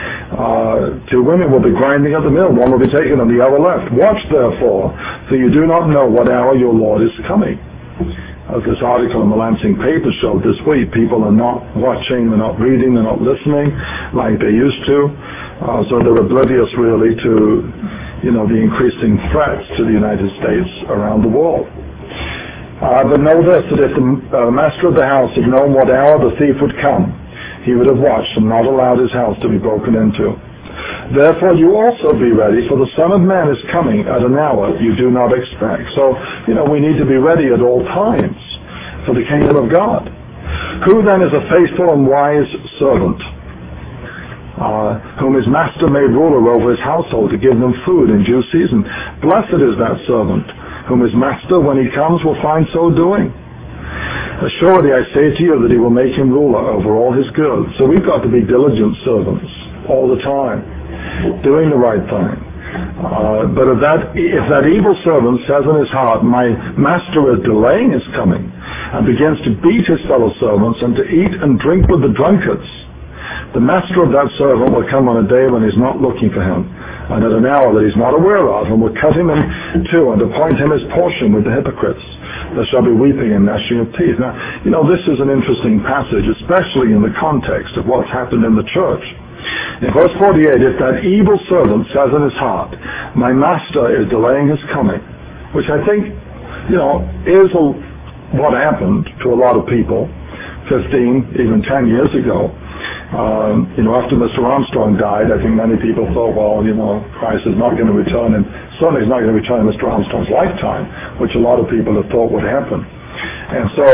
2 women will be grinding at the mill, one will be taken and the other left. Watch therefore, for you do not know what hour your Lord is coming. As this article in the Lansing paper showed this week, people are not watching, they're not reading, they're not listening like they used to. So they're oblivious really to, the increasing threats to the United States around the world. But know this, that if the master of the house had known what hour the thief would come, he would have watched and not allowed his house to be broken into. Therefore you also be ready, for the Son of Man is coming at an hour you do not expect. So, we need to be ready at all times for the kingdom of God. Who then is a faithful and wise servant? whom his master made ruler over his household to give them food in due season. Blessed is that servant, whom his master, when he comes, will find so doing. Assuredly, I say to you that he will make him ruler over all his goods. So we've got to be diligent servants all the time, doing the right thing. But if that evil servant says in his heart, my master is delaying his coming, and begins to beat his fellow servants and to eat and drink with the drunkards, the master of that servant will come on a day when he's not looking for him, and at an hour that he's not aware of, and will cut him in two and appoint him his portion with the hypocrites. There shall be weeping and gnashing of teeth. Now, this is an interesting passage, especially in the context of what's happened in the church. In verse 48, if that evil servant says in his heart, my master is delaying his coming, which I think, is what happened to a lot of people 15, even 10 years ago. After Mr. Armstrong died, I think many people thought, Christ is not going to return, and certainly is not going to return in Mr. Armstrong's lifetime, which a lot of people have thought would happen. And so,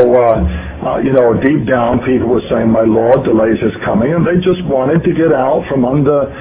deep down, people were saying, my Lord delays his coming, and they just wanted to get out from under,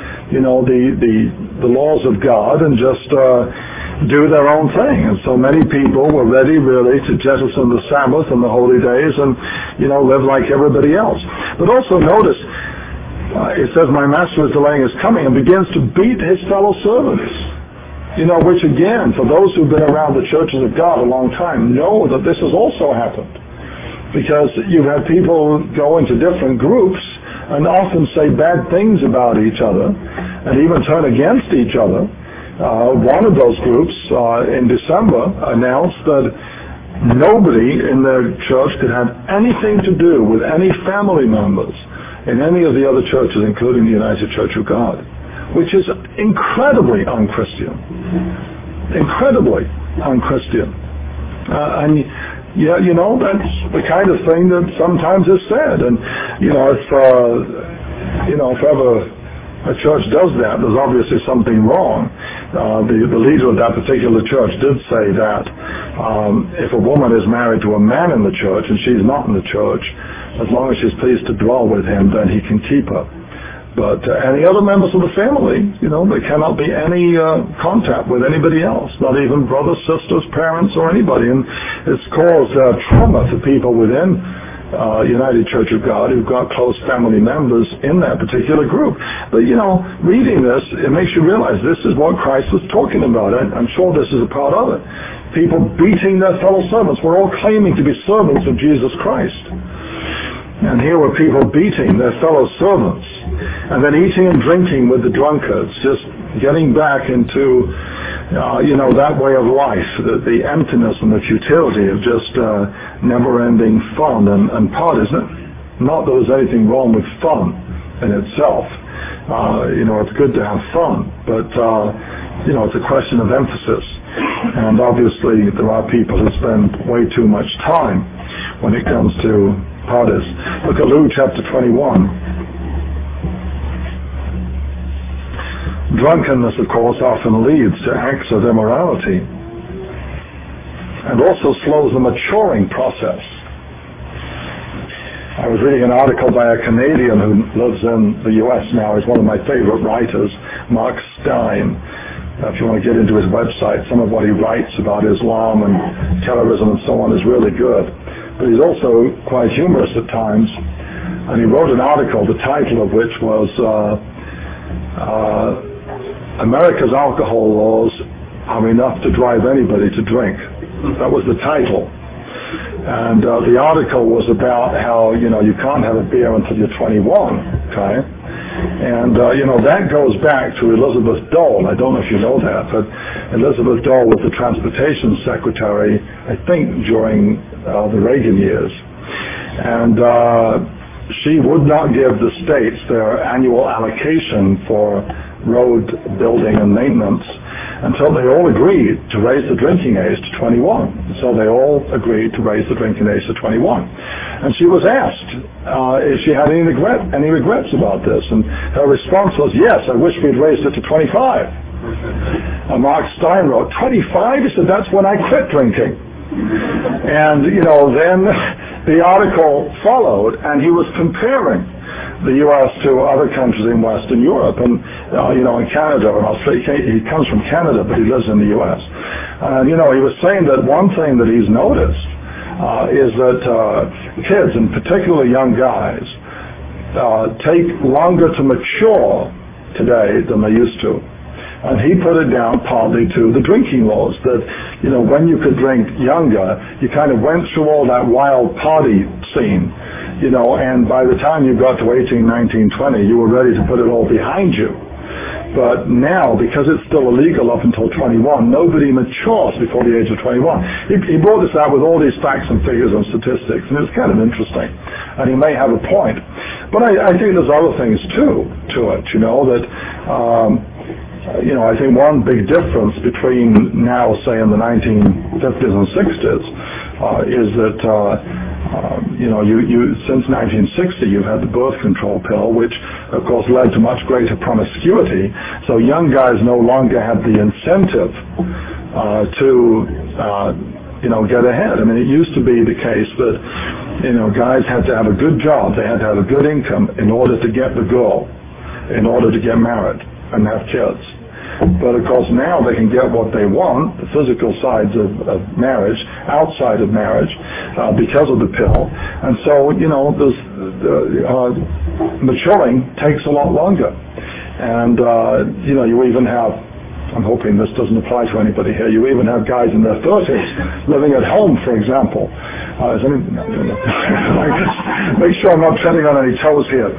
the laws of God and just do their own thing. And so many people were ready, really, to jettison the Sabbath and the holy days and, live like everybody else. But also notice, it says, my master is delaying his coming, and begins to beat his fellow servants. Which again, for those who've been around the churches of God a long time, know that this has also happened. Because you've had people go into different groups and often say bad things about each other and even turn against each other. One of those groups in December announced that nobody in their church could have anything to do with any family members in any of the other churches, including the United Church of God, which is incredibly unchristian. Incredibly unchristian. And that's the kind of thing that sometimes is said. And, if ever a church does that, there's obviously something wrong. The leader of that particular church did say that if a woman is married to a man in the church and she's not in the church, as long as she's pleased to dwell with him, then he can keep her. But any other members of the family, there cannot be any contact with anybody else, not even brothers, sisters, parents, or anybody. And it's caused trauma to people within United Church of God who've got close family members in that particular group. But, reading this, it makes you realize this is what Christ was talking about. I'm sure this is a part of it. People beating their fellow servants. We're all claiming to be servants of Jesus Christ. And here were people beating their fellow servants and then eating and drinking with the drunkards, just getting back into, that way of life, the emptiness and the futility of just never-ending fun and parties. Not that there's anything wrong with fun in itself. It's good to have fun, but, it's a question of emphasis. And obviously there are people who spend way too much time when it comes to parties. Look at Luke chapter 21. Drunkenness, of course, often leads to acts of immorality and also slows the maturing process. I was reading an article by a Canadian who lives in the U.S. now. He's one of my favorite writers, Mark Stein. If you want to get into his website, some of what he writes about Islam and terrorism and so on is really good. But he's also quite humorous at times. And he wrote an article, the title of which was America's Alcohol Laws Are Enough to Drive Anybody to Drink. That was the title. And the article was about how, you can't have a beer until you're 21, okay? And, that goes back to Elizabeth Dole. I don't know if you know that, but Elizabeth Dole was the transportation secretary, I think, during the Reagan years. And she would not give the states their annual allocation for road building and maintenance until they all agreed to raise the drinking age to 21. So they all agreed to raise the drinking age to 21. And she was asked if she had any regrets about this. And her response was, yes, I wish we'd raised it to 25. And Mark Stein wrote, 25? He said, that's when I quit drinking. And, then the article followed, and he was comparing the U.S. to other countries in Western Europe and, in Canada and Australia. He comes from Canada, but he lives in the U.S. And, he was saying that one thing that he's noticed is that kids, and particularly young guys, take longer to mature today than they used to. And he put it down partly to the drinking laws that, when you could drink younger, you kind of went through all that wild party scene, and by the time you got to 18, 19, 20, you were ready to put it all behind you. But now, because it's still illegal up until 21, nobody matures before the age of 21. He brought this out with all these facts and figures and statistics, and it's kind of interesting. And he may have a point. But I think there's other things, too, to it, that... I think one big difference between now, say, in the 1950s and 60s, is that, since 1960, you've had the birth control pill, which, of course, led to much greater promiscuity. So young guys no longer have the incentive to get ahead. I mean, it used to be the case that, guys had to have a good job, they had to have a good income in order to get the girl, in order to get married and have kids. But of course now they can get what they want, the physical sides of marriage, outside of marriage, because of the pill. And so, maturing takes a lot longer. And, you even have, I'm hoping this doesn't apply to anybody here, you even have guys in their 30s living at home, for example. Make sure I'm not treading on any toes here.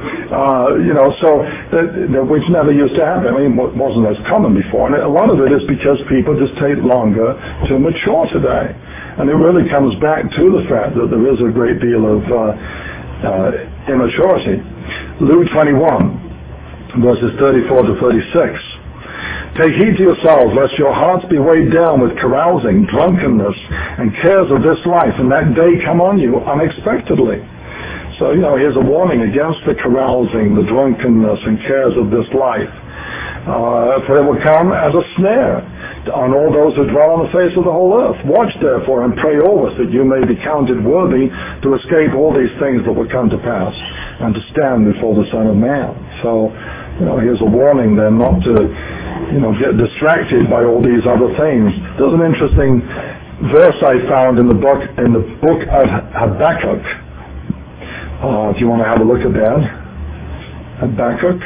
Which never used to happen. I mean, it wasn't as common before. And a lot of it is because people just take longer to mature today. And it really comes back to the fact that there is a great deal of immaturity. Luke 21, verses 34 to 36. Take heed to yourselves, lest your hearts be weighed down with carousing, drunkenness, and cares of this life, and that day come on you unexpectedly. So, here's a warning against the carousing, the drunkenness, and cares of this life. For it will come as a snare on all those who dwell on the face of the whole earth. Watch therefore and pray always that you may be counted worthy to escape all these things that will come to pass and to stand before the Son of Man. So, here's a warning then not to get distracted by all these other things. There's an interesting verse I found in the book of Habakkuk. If you want to have a look at that. Habakkuk.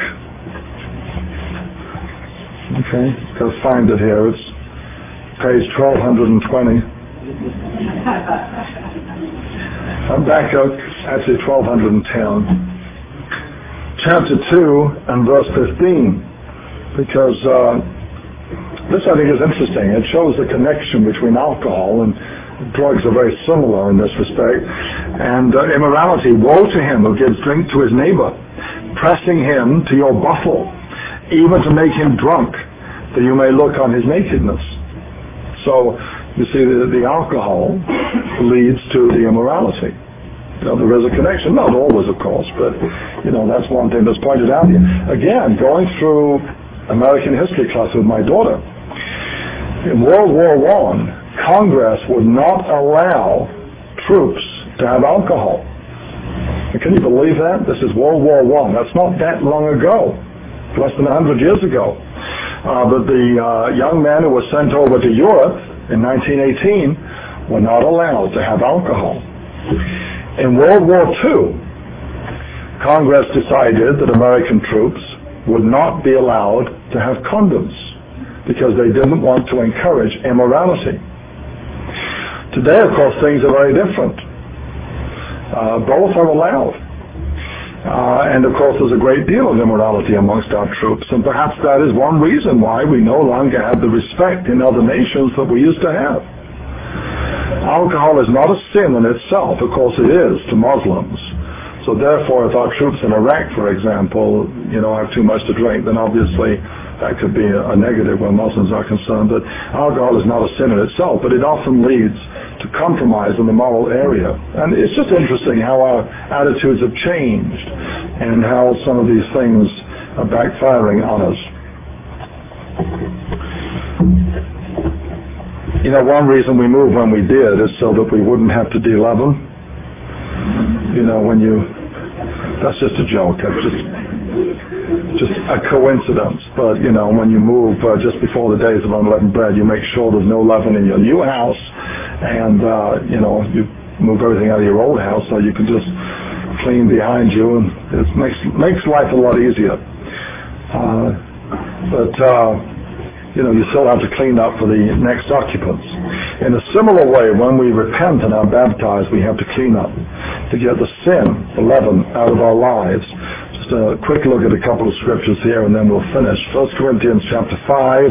Okay, go find it here. It's page 1220. Habakkuk, actually 1210. Chapter 2 and verse 15. Because this, I think, is interesting. It shows the connection between alcohol and drugs are very similar in this respect. And immorality, woe to him who gives drink to his neighbor, pressing him to your bottle, even to make him drunk, that you may look on his nakedness. So, you see, the alcohol leads to the immorality. There is a connection, not always, of course, but, that's one thing that's pointed out here. Again, going through American history class with my daughter. In World War I, Congress would not allow troops to have alcohol. And can you believe that? This is World War I. That's not that long ago, less than 100 years ago. But the young men who were sent over to Europe in 1918 were not allowed to have alcohol. In World War II, Congress decided that American troops would not be allowed to have condoms because they didn't want to encourage immorality. Today, of course, things are very different. Both are allowed. And, of course, there's a great deal of immorality amongst our troops, and perhaps that is one reason why we no longer have the respect in other nations that we used to have. Alcohol is not a sin in itself. Of course, it is to Muslims. So therefore, if our troops in Iraq, for example, have too much to drink, then obviously that could be a negative where Muslims are concerned. But alcohol is not a sin in itself, but it often leads to compromise in the moral area. And it's just interesting how our attitudes have changed and how some of these things are backfiring on us. One reason we moved when we did is so that we wouldn't have to de-leaven. When you That's just a joke. That's just a coincidence. But, when you move just before the days of unleavened bread, you make sure there's no leaven in your new house, and, you move everything out of your old house so you can just clean behind you, and it makes life a lot easier. You still have to clean up for the next occupants. In a similar way, when we repent and are baptized, we have to clean up to get the sin, the leaven, out of our lives. Just a quick look at a couple of scriptures here, and then we'll finish. 1 Corinthians chapter 5.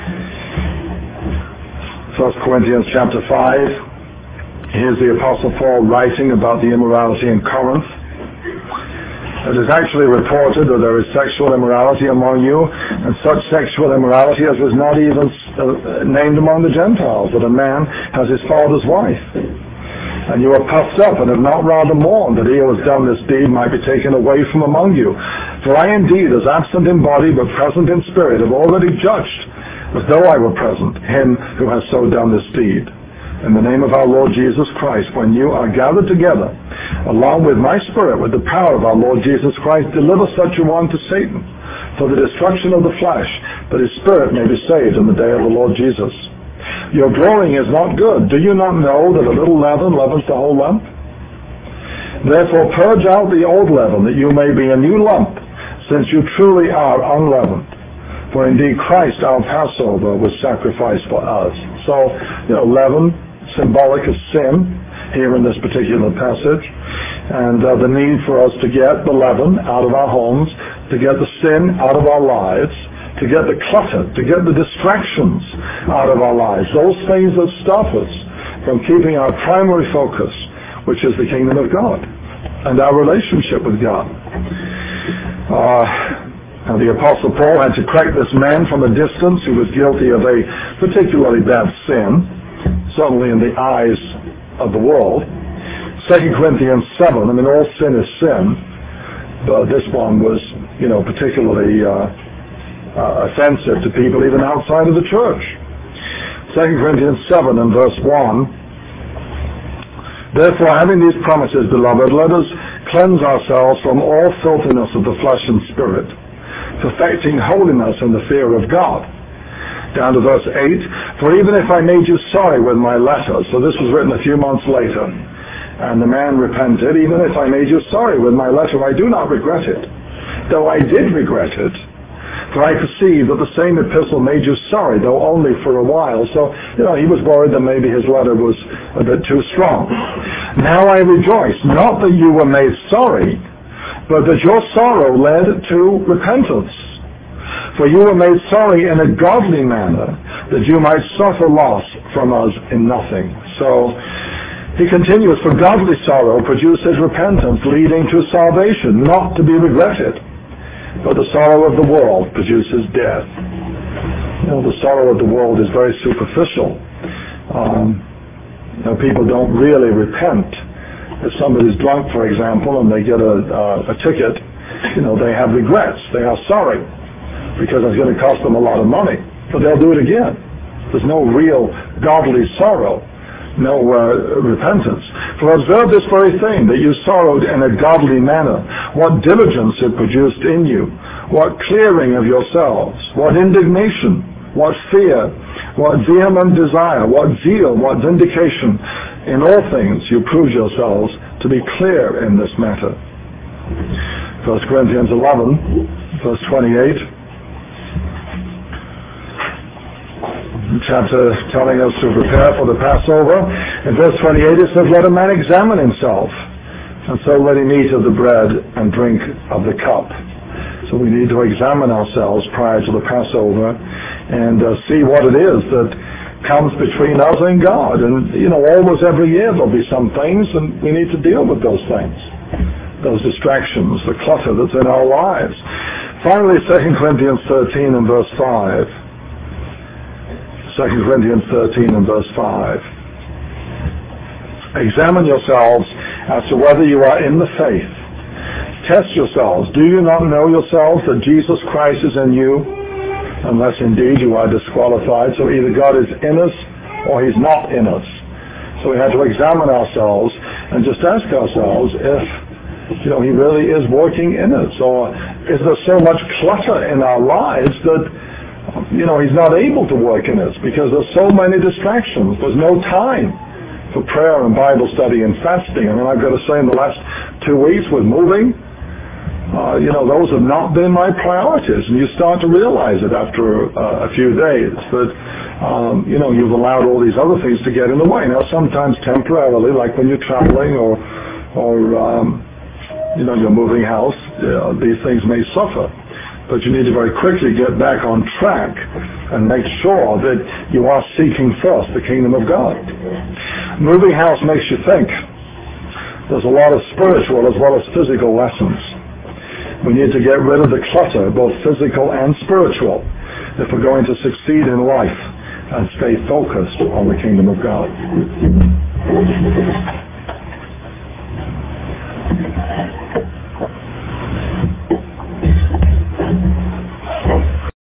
1 Corinthians chapter 5. Here's the Apostle Paul writing about the immorality in Corinth. It is actually reported that there is sexual immorality among you, and such sexual immorality as is not even named among the Gentiles, that a man has his father's wife. And you are puffed up, and have not rather mourned that he who has done this deed might be taken away from among you. For I indeed, as absent in body but present in spirit, have already judged, as though I were present, him who has so done this deed. In the name of our Lord Jesus Christ, when you are gathered together, along with my spirit, with the power of our Lord Jesus Christ, deliver such a one to Satan, for the destruction of the flesh, that his spirit may be saved in the day of the Lord Jesus. Your glorying is not good. Do you not know that a little leaven leavens the whole lump? Therefore purge out the old leaven, that you may be a new lump, since you truly are unleavened. For indeed Christ, our Passover, was sacrificed for us. So, leaven, symbolic of sin here in this particular passage, and the need for us to get the leaven out of our homes, to get the sin out of our lives, to get the clutter, to get the distractions out of our lives, those things that stop us from keeping our primary focus, which is the kingdom of God and our relationship with God. Now the Apostle Paul had to correct this man from a distance who was guilty of a particularly bad sin, certainly in the eyes of the world. 2 Corinthians 7, all sin is sin, but this one was, particularly offensive to people even outside of the church. 2 Corinthians 7 and verse 1. Therefore, having these promises, beloved, let us cleanse ourselves from all filthiness of the flesh and spirit, perfecting holiness in the fear of God. Down to verse 8, for even if I made you sorry with my letter, so this was written a few months later, and the man repented, even if I made you sorry with my letter, I do not regret it, though I did regret it, for I perceive that the same epistle made you sorry, though only for a while. So, he was worried that maybe his letter was a bit too strong. Now I rejoice, not that you were made sorry, but that your sorrow led to repentance. For you were made sorry in a godly manner, that you might suffer loss from us in nothing. So he continues, for godly sorrow produces repentance, leading to salvation, not to be regretted. But the sorrow of the world produces death. The sorrow of the world is very superficial. People don't really repent. If somebody's drunk, for example, and they get a ticket, they have regrets. They are sorry because it's going to cost them a lot of money, but they'll do it again. There's no real godly sorrow, no repentance. For observe this very thing, that you sorrowed in a godly manner. What diligence it produced in you, what clearing of yourselves, what indignation, what fear, what vehement desire, what zeal, what vindication. In all things you prove yourselves to be clear in this matter. 1 Corinthians 11, verse 28. Chapter telling us to prepare for the Passover. In verse 28 it says, let a man examine himself, and so let him eat of the bread and drink of the cup. So we need to examine ourselves prior to the Passover and see what it is that comes between us and God. And, almost every year there'll be some things, and we need to deal with those things, those distractions, the clutter that's in our lives. Finally, 2 Corinthians 13 and verse 5. 2 Corinthians 13 and verse 5. Examine yourselves as to whether you are in the faith. Test yourselves. Do you not know yourselves that Jesus Christ is in you? Unless indeed you are disqualified. So either God is in us or he's not in us. So we have to examine ourselves and just ask ourselves if He really is working in us? Or is there so much clutter in our lives that, he's not able to work in us because there's so many distractions? There's no time for prayer and Bible study and fasting. I've got to say, in the last 2 weeks with moving, those have not been my priorities. And you start to realize it after a few days that, you've allowed all these other things to get in the way. Now, sometimes temporarily, like when you're traveling or you're moving house, these things may suffer. But you need to very quickly get back on track and make sure that you are seeking first the kingdom of God. Moving house makes you think. There's a lot of spiritual as well as physical lessons. We need to get rid of the clutter, both physical and spiritual, if we're going to succeed in life and stay focused on the kingdom of God.